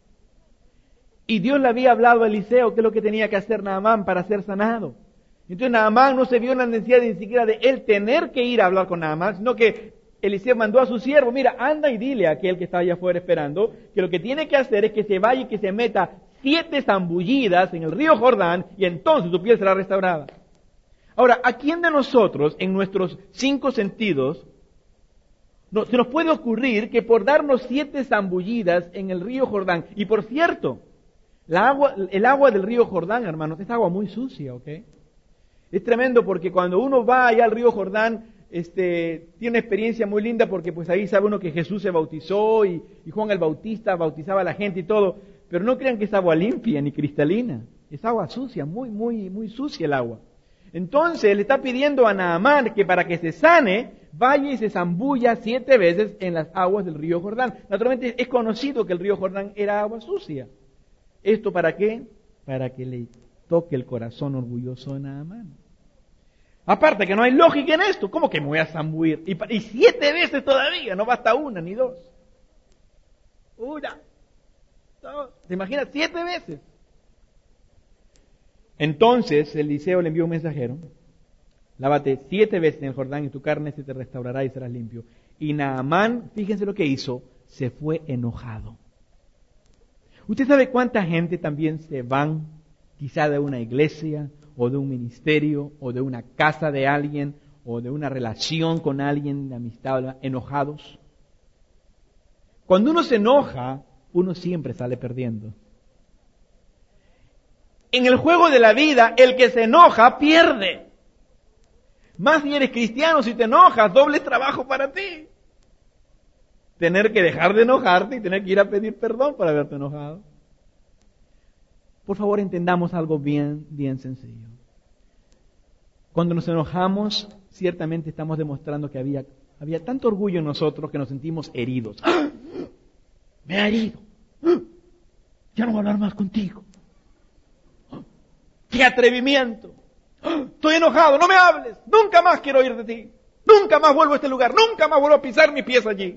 Y Dios le había hablado a Eliseo qué es lo que tenía que hacer Naamán para ser sanado. Entonces Naamán no se vio en la necesidad ni siquiera de él tener que ir a hablar con Naamán, sino que Eliseo mandó a su siervo, mira, anda y dile a aquel que está allá afuera esperando, que lo que tiene que hacer es que se vaya y que se meta siete zambullidas en el río Jordán y entonces tu piel será restaurada. Ahora, ¿a quién de nosotros, en nuestros cinco sentidos, no, se nos puede ocurrir que por darnos siete zambullidas en el río Jordán, y por cierto, la agua, el agua del río Jordán, hermanos, es agua muy sucia, ¿ok? Es tremendo porque cuando uno va allá al río Jordán, este, tiene una experiencia muy linda porque pues ahí sabe uno que Jesús se bautizó y, y Juan el Bautista bautizaba a la gente y todo, pero no crean que es agua limpia ni cristalina, es agua sucia, muy, muy, muy sucia el agua. Entonces le está pidiendo a Naamán que para que se sane, vaya y se zambulla siete veces en las aguas del río Jordán. Naturalmente es conocido que el río Jordán era agua sucia. ¿Esto para qué? Para que le toque el corazón orgulloso de Naamán. Aparte que no hay lógica en esto, ¿cómo que me voy a zambullir? Y, y siete veces todavía, no basta una ni dos. Una, dos, ¿te imaginas? Siete veces. Entonces Eliseo le envió un mensajero, lávate siete veces en el Jordán y tu carne se te restaurará y serás limpio. Y Naamán, fíjense lo que hizo, se fue enojado. ¿Usted sabe cuánta gente también se van quizá de una iglesia o de un ministerio o de una casa de alguien o de una relación con alguien de amistad enojados? Cuando uno se enoja, uno siempre sale perdiendo. En el juego de la vida, el que se enoja pierde. Más si eres cristiano, si te enojas, doble trabajo para ti. Tener que dejar de enojarte y tener que ir a pedir perdón por haberte enojado. Por favor, entendamos algo bien, bien sencillo. Cuando nos enojamos, ciertamente estamos demostrando que había, había tanto orgullo en nosotros que nos sentimos heridos. ¡Ah! me ha herido. Ya no voy a hablar más contigo. ¡Qué atrevimiento! Estoy enojado, no me hables. Nunca más quiero oír de ti. Nunca más vuelvo a este lugar. Nunca más vuelvo a pisar mis pies allí.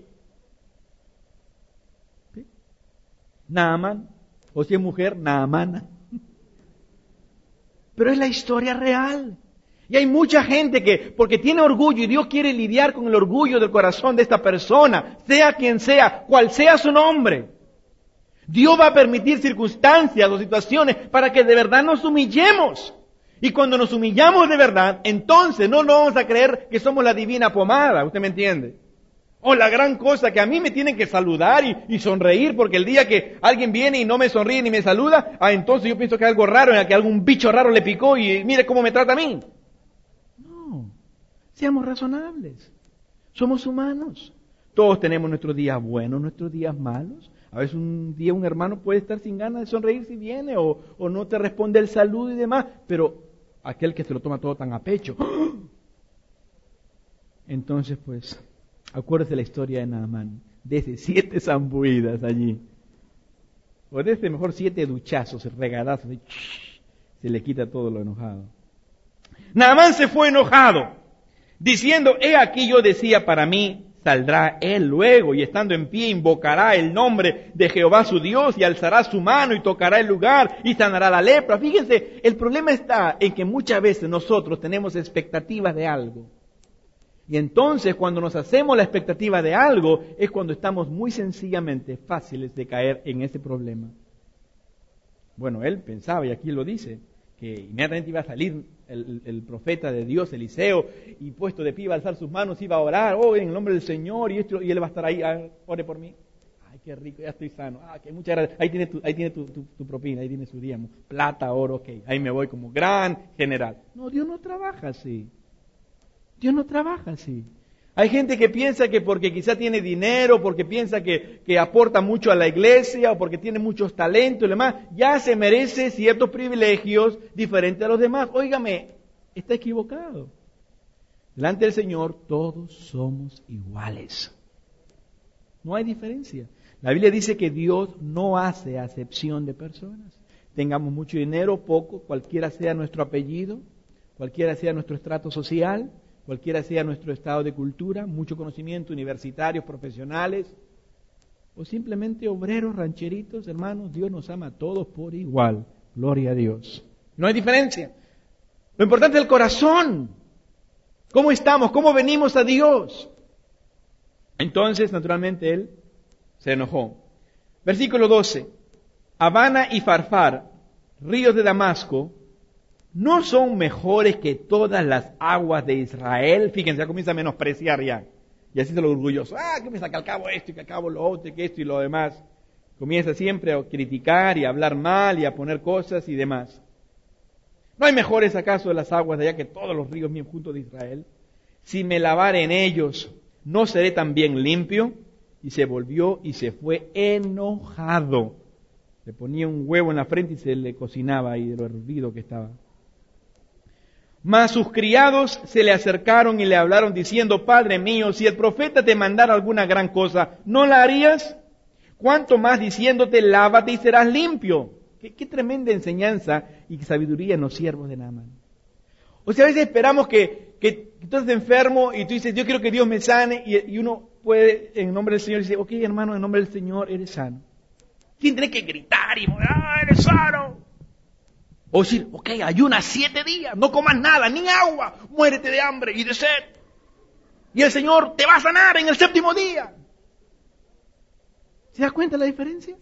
¿Sí? Naamán, o si es mujer, Naamana. Pero es la historia real. Y hay mucha gente que, porque tiene orgullo y Dios quiere lidiar con el orgullo del corazón de esta persona, sea quien sea, cual sea su nombre. Dios va a permitir circunstancias o situaciones para que de verdad nos humillemos. Y cuando nos humillamos de verdad, entonces no nos vamos a creer que somos la divina pomada, ¿usted me entiende? O la gran cosa que a mí me tienen que saludar y, y sonreír, porque el día que alguien viene y no me sonríe ni me saluda, ah, entonces yo pienso que hay algo raro, en el que algún bicho raro le picó y mire cómo me trata a mí. No, seamos razonables. Somos humanos. Todos tenemos nuestros días buenos, nuestros días malos. A veces un día un hermano puede estar sin ganas de sonreír si viene o, o no te responde el saludo y demás, pero aquel que se lo toma todo tan a pecho. Entonces, pues, acuérdese la historia de Naamán, de ese siete zambuidas allí. O de ese mejor siete duchazos, regadazos, y se le quita todo lo enojado. Naamán se fue enojado, diciendo, he aquí yo decía para mí, saldrá él luego y estando en pie invocará el nombre de Jehová su Dios y alzará su mano y tocará el lugar y sanará la lepra. Fíjense, el problema está en que muchas veces nosotros tenemos expectativas de algo. Y entonces cuando nos hacemos la expectativa de algo es cuando estamos muy sencillamente fáciles de caer en ese problema. Bueno, él pensaba, y aquí lo dice, que inmediatamente iba a salir el, el profeta de Dios, Eliseo, y puesto de pie iba a alzar sus manos, iba a orar, oh, en el nombre del Señor, y, esto, y él va a estar ahí, ah, ore por mí. Ay, qué rico, ya estoy sano. Ah, que muchas gracias. Ahí tiene tu, ahí tiene tu, tu, tu propina, ahí tiene su diezmo. Plata, oro, ok. Ahí me voy como gran general. No, Dios no trabaja así. Dios no trabaja así. Hay gente que piensa que porque quizá tiene dinero, porque piensa que, que aporta mucho a la iglesia, o porque tiene muchos talentos y demás, ya se merece ciertos privilegios diferentes a los demás. Óigame, está equivocado. Delante del Señor todos somos iguales. No hay diferencia. La Biblia dice que Dios no hace acepción de personas. Tengamos mucho dinero, poco, cualquiera sea nuestro apellido, cualquiera sea nuestro estrato social, cualquiera sea nuestro estado de cultura, mucho conocimiento, universitarios, profesionales, o simplemente obreros, rancheritos, hermanos, Dios nos ama a todos por igual. Gloria a Dios. No hay diferencia. Lo importante es el corazón. ¿Cómo estamos? ¿Cómo venimos a Dios? Entonces, naturalmente, él se enojó. Versículo doce. Habana y Farfar, ríos de Damasco, ¿no son mejores que todas las aguas de Israel? Fíjense, ya comienza a menospreciar ya. Y así es lo orgulloso. Ah, que me saca al cabo esto y que al cabo lo otro y que esto y lo demás. Comienza siempre a criticar y a hablar mal y a poner cosas y demás. ¿No hay mejores acaso de las aguas de allá que todos los ríos míos juntos de Israel? Si me lavare en ellos, ¿no seré también limpio? Y se volvió y se fue enojado. Le ponía un huevo en la frente y se le cocinaba ahí de lo hervido que estaba. Mas sus criados se le acercaron y le hablaron diciendo, Padre mío, si el profeta te mandara alguna gran cosa, ¿no la harías? ¿Cuánto más diciéndote, lávate y serás limpio? Qué, qué tremenda enseñanza y sabiduría en los siervos de Naamán. O sea, a veces esperamos que, que tú estás enfermo y tú dices, yo quiero que Dios me sane, y, y uno puede, en nombre del Señor, decir, ok, hermano, en nombre del Señor, eres sano. Sin tener que gritar y, ah, eres sano. O decir, ok, ayuna siete días, no comas nada, ni agua, muérete de hambre y de sed. Y el Señor te va a sanar en el séptimo día. ¿Se da cuenta la diferencia?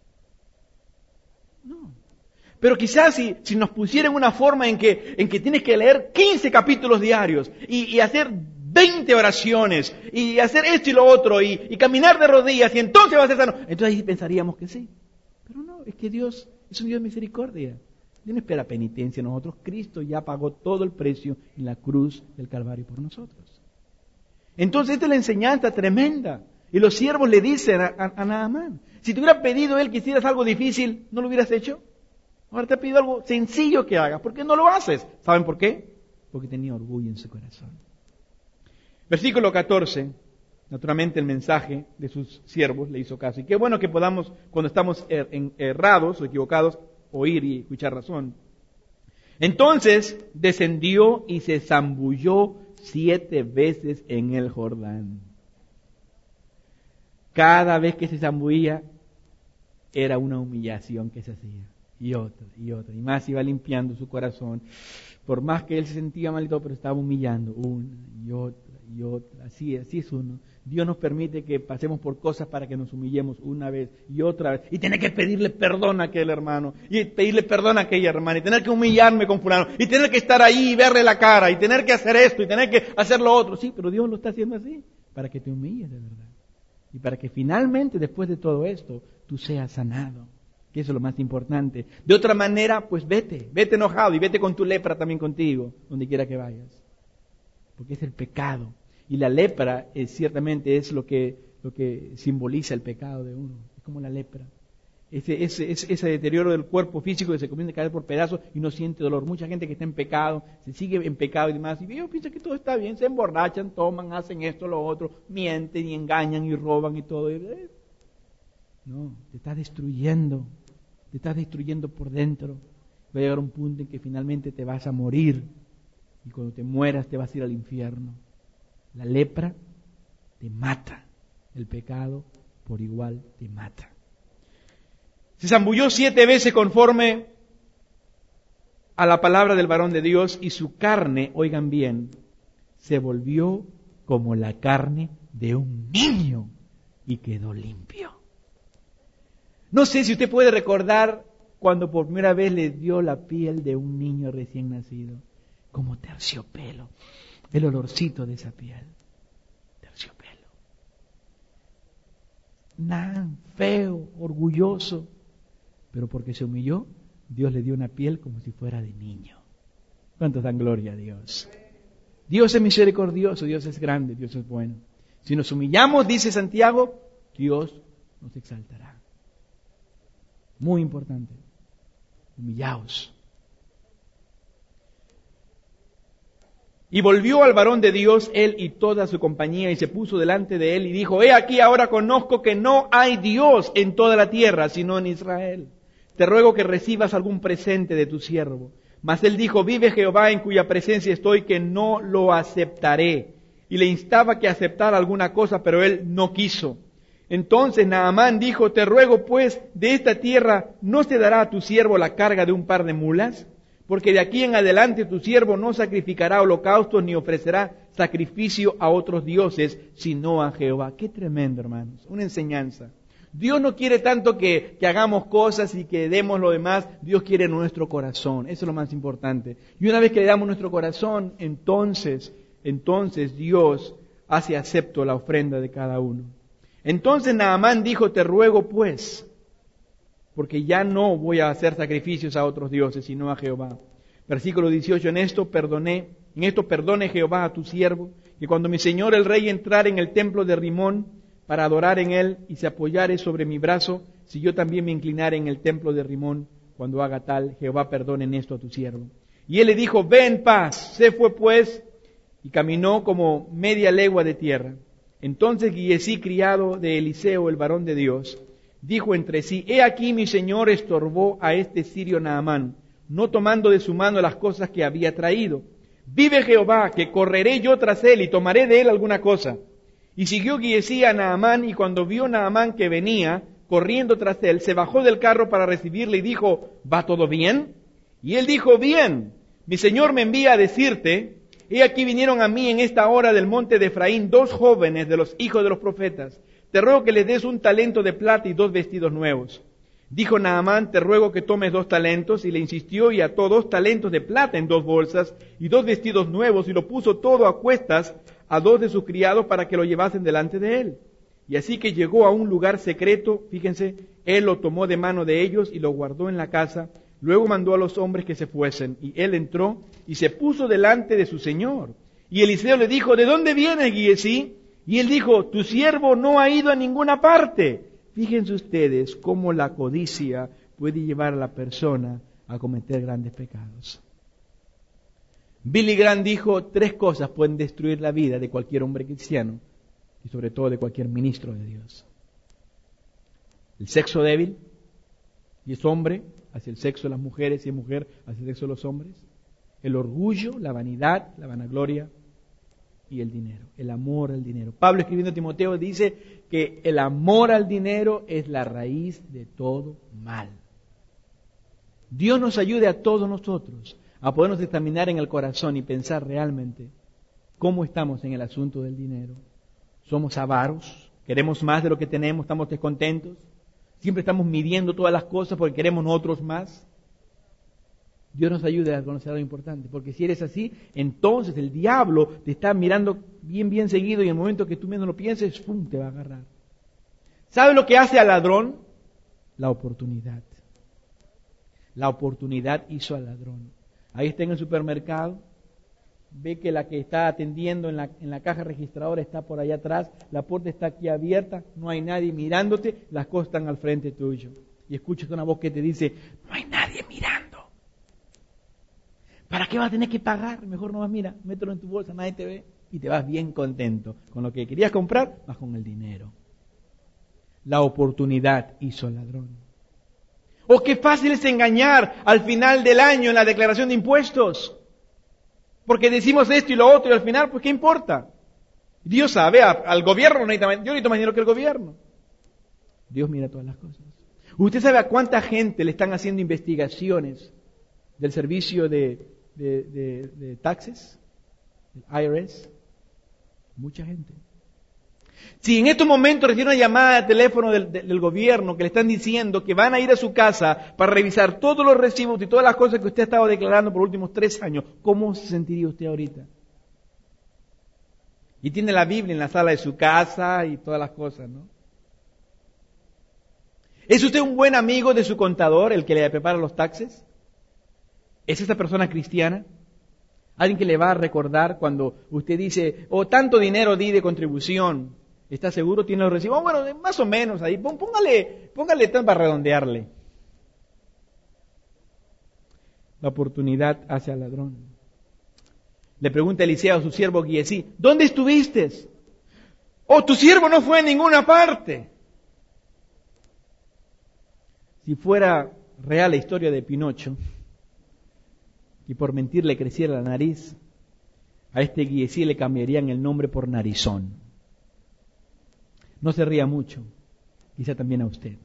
No. Pero quizás si, si nos pusieran una forma en que, en que tienes que leer quince capítulos diarios y, y hacer veinte oraciones y hacer esto y lo otro y, y caminar de rodillas y entonces vas a ser sano, entonces ahí pensaríamos que sí. Pero no, es que Dios es un Dios de misericordia. Dios no espera penitencia en nosotros. Cristo ya pagó todo el precio en la cruz del Calvario por nosotros. Entonces esta es la enseñanza tremenda. Y los siervos le dicen a, a, a Naamán, si te hubiera pedido él que hicieras algo difícil, ¿no lo hubieras hecho? Ahora te ha pedido algo sencillo que hagas. ¿Por qué no lo haces? ¿Saben por qué? Porque tenía orgullo en su corazón. Versículo catorce. Naturalmente el mensaje de sus siervos le hizo caso. Y qué bueno que podamos, cuando estamos er- en- errados o equivocados, oír y escuchar razón. Entonces descendió y se zambulló siete veces en el Jordán. Cada vez que se zambullía era una humillación que se hacía. Y otra, y otra. Y más iba limpiando su corazón. Por más que él se sentía malito, pero estaba humillando una y otra y otra. Así es, así es uno. Dios nos permite que pasemos por cosas para que nos humillemos una vez y otra vez. Y tener que pedirle perdón a aquel hermano. Y pedirle perdón a aquella hermana. Y tener que humillarme con fulano. Y tener que estar ahí y verle la cara. Y tener que hacer esto y tener que hacer lo otro. Sí, pero Dios lo está haciendo así. Para que te humilles de verdad. Y para que finalmente, después de todo esto, tú seas sanado. Que eso es lo más importante. De otra manera, pues vete. Vete enojado y vete con tu lepra también contigo. Donde quiera que vayas. Porque es el pecado. Y la lepra es, ciertamente es lo que, lo que simboliza el pecado de uno. Es como la lepra. Ese, ese, ese, ese deterioro del cuerpo físico que se comienza a caer por pedazos y no siente dolor. Mucha gente que está en pecado, se sigue en pecado y demás. Y ellos piensan que todo está bien, se emborrachan, toman, hacen esto, lo otro, mienten y engañan y roban y todo. No, te estás destruyendo. Te estás destruyendo por dentro. Va a llegar un punto en que finalmente te vas a morir. Y cuando te mueras te vas a ir al infierno. La lepra te mata. El pecado por igual te mata. Se zambulló siete veces conforme a la palabra del varón de Dios y su carne, oigan bien, se volvió como la carne de un niño y quedó limpio. No sé si usted puede recordar cuando por primera vez le dio la piel de un niño recién nacido, como terciopelo, el olorcito de esa piel, terciopelo. Nada, feo, orgulloso, pero porque se humilló, Dios le dio una piel como si fuera de niño. ¿Cuántos dan gloria a Dios? Dios es misericordioso, Dios es grande, Dios es bueno. Si nos humillamos, dice Santiago, Dios nos exaltará. Muy importante. Humillaos. Y volvió al varón de Dios, él y toda su compañía, y se puso delante de él y dijo, he aquí ahora conozco que no hay Dios en toda la tierra, sino en Israel. Te ruego que recibas algún presente de tu siervo. Mas él dijo, vive Jehová en cuya presencia estoy, que no lo aceptaré. Y le instaba que aceptara alguna cosa, pero él no quiso. Entonces Naamán dijo, te ruego pues, de esta tierra no se dará a tu siervo la carga de un par de mulas, porque de aquí en adelante tu siervo no sacrificará holocaustos ni ofrecerá sacrificio a otros dioses, sino a Jehová. Qué tremendo, hermanos, una enseñanza. Dios no quiere tanto que, que hagamos cosas y que demos lo demás, Dios quiere nuestro corazón, eso es lo más importante. Y una vez que le damos nuestro corazón, entonces, entonces Dios hace acepto la ofrenda de cada uno. Entonces Naamán dijo, te ruego pues, porque ya no voy a hacer sacrificios a otros dioses, sino a Jehová. Versículo dieciocho, en esto perdoné, en esto perdone Jehová a tu siervo, que cuando mi señor el rey entrare en el templo de Rimón, para adorar en él, y se apoyare sobre mi brazo, si yo también me inclinare en el templo de Rimón, cuando haga tal, Jehová perdone en esto a tu siervo. Y él le dijo, ve en paz. Se fue pues, y caminó como media legua de tierra. Entonces Giesí, criado de Eliseo, el varón de Dios, dijo entre sí, he aquí mi señor estorbó a este sirio Naamán, no tomando de su mano las cosas que había traído. Vive Jehová, que correré yo tras él y tomaré de él alguna cosa. Y siguió Giesí a Naamán, y cuando vio Naamán que venía, corriendo tras él, se bajó del carro para recibirle y dijo, ¿va todo bien? Y él dijo, bien, mi señor me envía a decirte, he aquí vinieron a mí en esta hora del monte de Efraín dos jóvenes de los hijos de los profetas. Te ruego que les des un talento de plata y dos vestidos nuevos. Dijo Naamán, te ruego que tomes dos talentos, y le insistió y ató dos talentos de plata en dos bolsas y dos vestidos nuevos, y lo puso todo a cuestas a dos de sus criados para que lo llevasen delante de él. Y así que llegó a un lugar secreto, fíjense, él lo tomó de mano de ellos y lo guardó en la casa. Luego mandó a los hombres que se fuesen, y él entró y se puso delante de su señor. Y Eliseo le dijo, ¿de dónde vienes, Giesí? Y él dijo, tu siervo no ha ido a ninguna parte. Fíjense ustedes cómo la codicia puede llevar a la persona a cometer grandes pecados. Billy Graham dijo, tres cosas pueden destruir la vida de cualquier hombre cristiano. y sobre todo de cualquier ministro de Dios. El sexo débil, y es hombre, hacia el sexo de las mujeres, y es mujer, hacia el sexo de los hombres. El orgullo, la vanidad, la vanagloria y el dinero, el amor al dinero. Pablo, escribiendo a Timoteo, dice que el amor al dinero es la raíz de todo mal. Dios nos ayude a todos nosotros a podernos examinar en el corazón y pensar realmente cómo estamos en el asunto del dinero. ¿Somos avaros? ¿Queremos más de lo que tenemos? ¿Estamos descontentos? ¿Siempre estamos midiendo todas las cosas porque queremos nosotros más? Dios nos ayude a conocer algo importante, porque si eres así, entonces el diablo te está mirando bien, bien seguido y en el momento que tú menos lo pienses, ¡pum!, te va a agarrar. ¿Sabe lo que hace al ladrón? La oportunidad. La oportunidad hizo al ladrón. Ahí está en el supermercado, ve que la que está atendiendo en la, en la caja registradora está por allá atrás, la puerta está aquí abierta, no hay nadie mirándote, las cosas están al frente tuyo. Y escuchas una voz que te dice, no hay nadie mirando. ¿Para qué vas a tener que pagar? Mejor no vas, mira, mételo en tu bolsa, nadie te ve y te vas bien contento. Con lo que querías comprar, vas con el dinero. La oportunidad hizo al ladrón. ¡Oh, qué fácil es engañar al final del año en la declaración de impuestos! Porque decimos esto y lo otro y al final, pues ¿qué importa? Dios sabe, a, al gobierno no necesita, yo necesito más dinero que el gobierno. Dios mira todas las cosas. ¿Usted sabe a cuánta gente le están haciendo investigaciones del servicio de, de, de, de taxes, el I R S? Mucha gente. Si en estos momentos recibe una llamada de teléfono del, del gobierno que le están diciendo que van a ir a su casa para revisar todos los recibos y todas las cosas que usted ha estado declarando por los últimos tres años, ¿cómo se sentiría usted ahorita? Y tiene la Biblia en la sala de su casa y todas las cosas, ¿no? ¿Es usted un buen amigo de su contador, el que le prepara los taxes? ¿Es esa persona cristiana? Alguien que le va a recordar cuando usted dice, oh, tanto dinero di de contribución. ¿Está seguro? ¿Tiene los recibos? Oh, bueno, más o menos ahí. Póngale, póngale tanto para redondearle. La oportunidad hace al ladrón. Le pregunta Eliseo a su siervo Giesí, ¿dónde estuviste? Oh, tu siervo no fue a ninguna parte. Si fuera real la historia de Pinocho, y por mentir le creciera la nariz, a este Giesí le cambiarían el nombre por Narizón. No se ría mucho, quizá también a usted.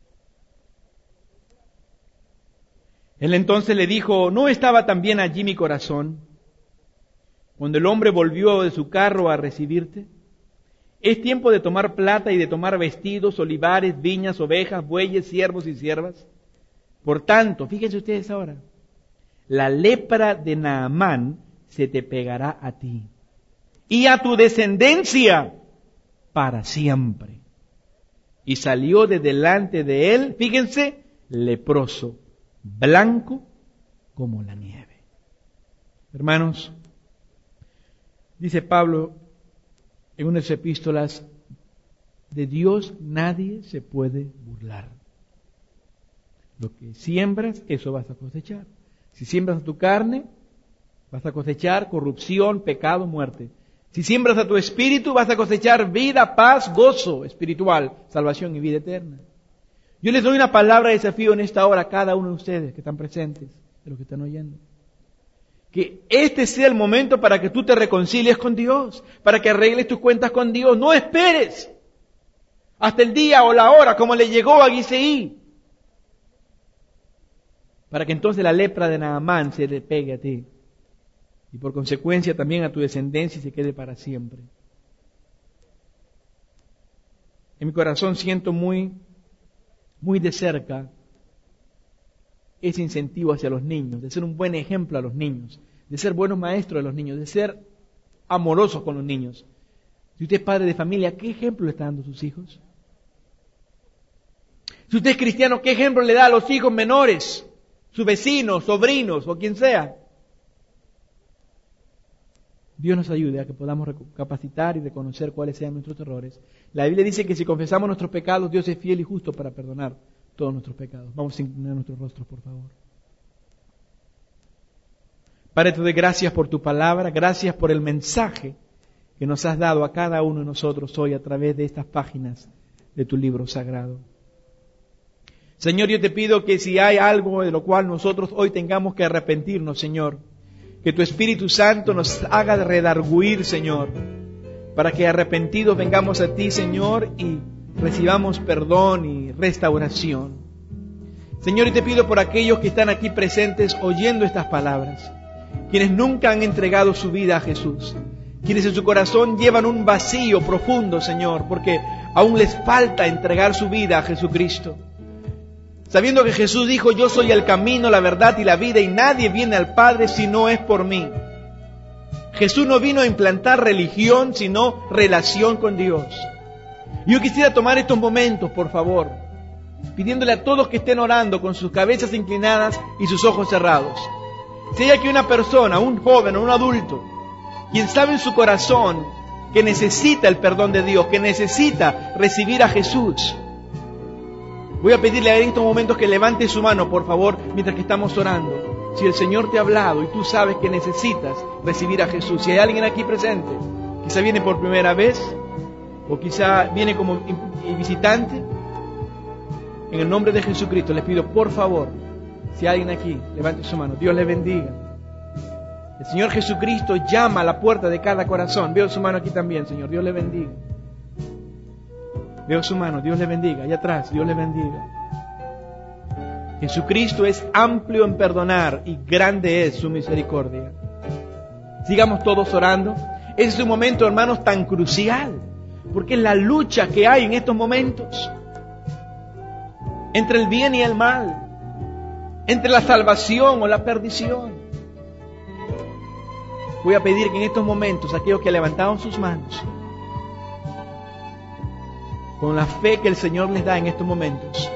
Él entonces le dijo, ¿no estaba también allí mi corazón cuando el hombre volvió de su carro a recibirte? Es tiempo de tomar plata y de tomar vestidos, olivares, viñas, ovejas, bueyes, siervos y siervas. Por tanto, fíjense ustedes ahora, la lepra de Naamán se te pegará a ti y a tu descendencia para siempre. Y salió de delante de él, fíjense, leproso, blanco como la nieve. Hermanos, dice Pablo en unas epístolas, de Dios nadie se puede burlar. Lo que siembras, eso vas a cosechar. Si siembras a tu carne, vas a cosechar corrupción, pecado, muerte. Si siembras a tu espíritu, vas a cosechar vida, paz, gozo espiritual, salvación y vida eterna. Yo les doy una palabra de desafío en esta hora a cada uno de ustedes que están presentes, de los que están oyendo. Que este sea el momento para que tú te reconcilies con Dios, para que arregles tus cuentas con Dios. No esperes hasta el día o la hora como le llegó a Giseí, para que entonces la lepra de Naamán se le pegue a ti y por consecuencia también a tu descendencia y se quede para siempre. En mi corazón siento muy, muy de cerca ese incentivo hacia los niños, de ser un buen ejemplo a los niños, de ser buenos maestros a los niños, de ser amorosos con los niños. Si usted es padre de familia, ¿qué ejemplo le está dando a sus hijos? Si usted es cristiano, ¿qué ejemplo le da a los hijos menores? Sus vecinos, sobrinos o quien sea. Dios nos ayude a que podamos recapacitar y reconocer cuáles sean nuestros errores. La Biblia dice que si confesamos nuestros pecados, Dios es fiel y justo para perdonar todos nuestros pecados. Vamos a inclinar nuestros rostros, por favor. Padre, te doy gracias por tu palabra, gracias por el mensaje que nos has dado a cada uno de nosotros hoy a través de estas páginas de tu libro sagrado. Señor, yo te pido que si hay algo de lo cual nosotros hoy tengamos que arrepentirnos, Señor, que tu Espíritu Santo nos haga redarguir, Señor, para que arrepentidos vengamos a ti, Señor, y recibamos perdón y restauración. Señor, y te pido por aquellos que están aquí presentes oyendo estas palabras, quienes nunca han entregado su vida a Jesús, quienes en su corazón llevan un vacío profundo, Señor, porque aún les falta entregar su vida a Jesucristo. Sabiendo que Jesús dijo, yo soy el camino, la verdad y la vida, y nadie viene al Padre si no es por mí. Jesús no vino a implantar religión, sino relación con Dios. Yo quisiera tomar estos momentos, por favor, pidiéndole a todos que estén orando con sus cabezas inclinadas y sus ojos cerrados. Si hay aquí una persona, un joven o un adulto, quien sabe en su corazón que necesita el perdón de Dios, que necesita recibir a Jesús, voy a pedirle en estos momentos que levante su mano, por favor, mientras que estamos orando. Si el Señor te ha hablado y tú sabes que necesitas recibir a Jesús, si hay alguien aquí presente, quizá viene por primera vez, o quizá viene como visitante, en el nombre de Jesucristo les pido, por favor, si hay alguien aquí, levante su mano. Dios le bendiga. El Señor Jesucristo llama a la puerta de cada corazón. Veo su mano aquí también, Señor. Dios le bendiga. Veo su mano, Dios le bendiga. Allá atrás, Dios le bendiga. Jesucristo es amplio en perdonar y grande es su misericordia. Sigamos todos orando. Ese es un momento, hermanos, tan crucial, porque es la lucha que hay en estos momentos entre el bien y el mal, entre la salvación o la perdición. Voy a pedir que en estos momentos aquellos que levantaron sus manos, con la fe que el Señor les da en estos momentos,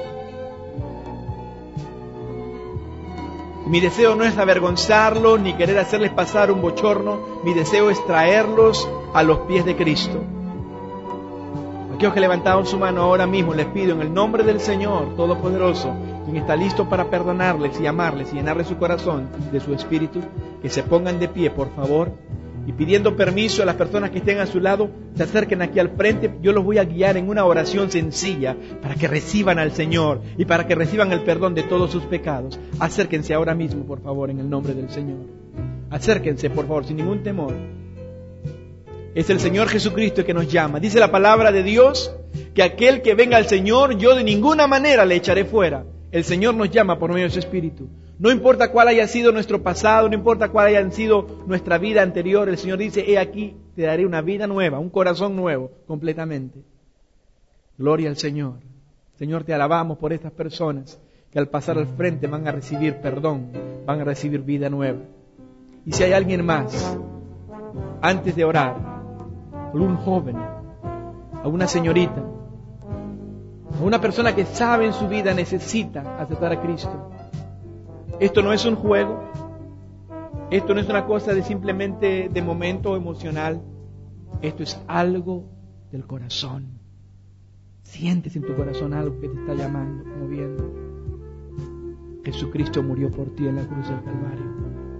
mi deseo no es avergonzarlos ni querer hacerles pasar un bochorno. Mi deseo es traerlos a los pies de Cristo. Aquellos que levantaron su mano ahora mismo, les pido en el nombre del Señor Todopoderoso, quien está listo para perdonarles y amarles y llenarles su corazón de su espíritu, que se pongan de pie, por favor, y pidiendo permiso a las personas que estén a su lado, se acerquen aquí al frente. Yo los voy a guiar en una oración sencilla para que reciban al Señor y para que reciban el perdón de todos sus pecados. Acérquense ahora mismo, por favor, en el nombre del Señor. Acérquense, por favor, sin ningún temor. Es el Señor Jesucristo que nos llama. Dice la palabra de Dios que aquel que venga al Señor, yo de ninguna manera le echaré fuera. El Señor nos llama por medio de su Espíritu. No importa cuál haya sido nuestro pasado, no importa cuál haya sido nuestra vida anterior, el Señor dice, he aquí, te daré una vida nueva, un corazón nuevo, completamente. Gloria al Señor. Señor, te alabamos por estas personas que al pasar al frente van a recibir perdón, van a recibir vida nueva. Y si hay alguien más, antes de orar, algún joven, alguna señorita, una persona que sabe en su vida necesita aceptar a Cristo. Esto no es un juego, esto no es una cosa de simplemente de momento emocional, esto es algo del corazón. Sientes en tu corazón algo que te está llamando, moviendo. Jesucristo murió por ti en la cruz del Calvario.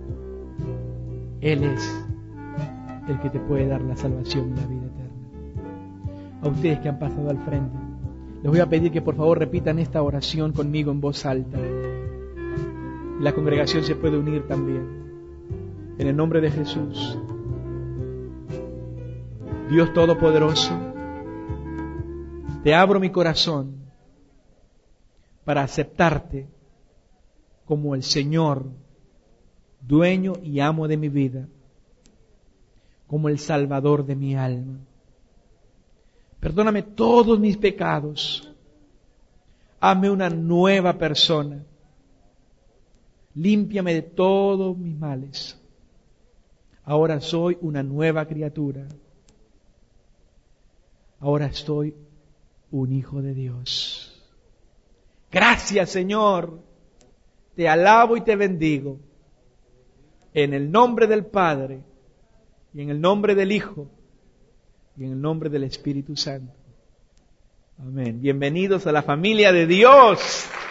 Él es el que te puede dar la salvación y la vida eterna. A ustedes que han pasado al frente, les voy a pedir que por favor repitan esta oración conmigo en voz alta. Y la congregación se puede unir también. En el nombre de Jesús. Dios Todopoderoso, te abro mi corazón para aceptarte como el Señor, dueño y amo de mi vida, como el Salvador de mi alma. Perdóname todos mis pecados. Hazme una nueva persona. Límpiame de todos mis males. Ahora soy una nueva criatura. Ahora soy un hijo de Dios. Gracias, Señor. Te alabo y te bendigo. En el nombre del Padre, y en el nombre del Hijo, y en el nombre del Espíritu Santo. Amén. Bienvenidos a la familia de Dios.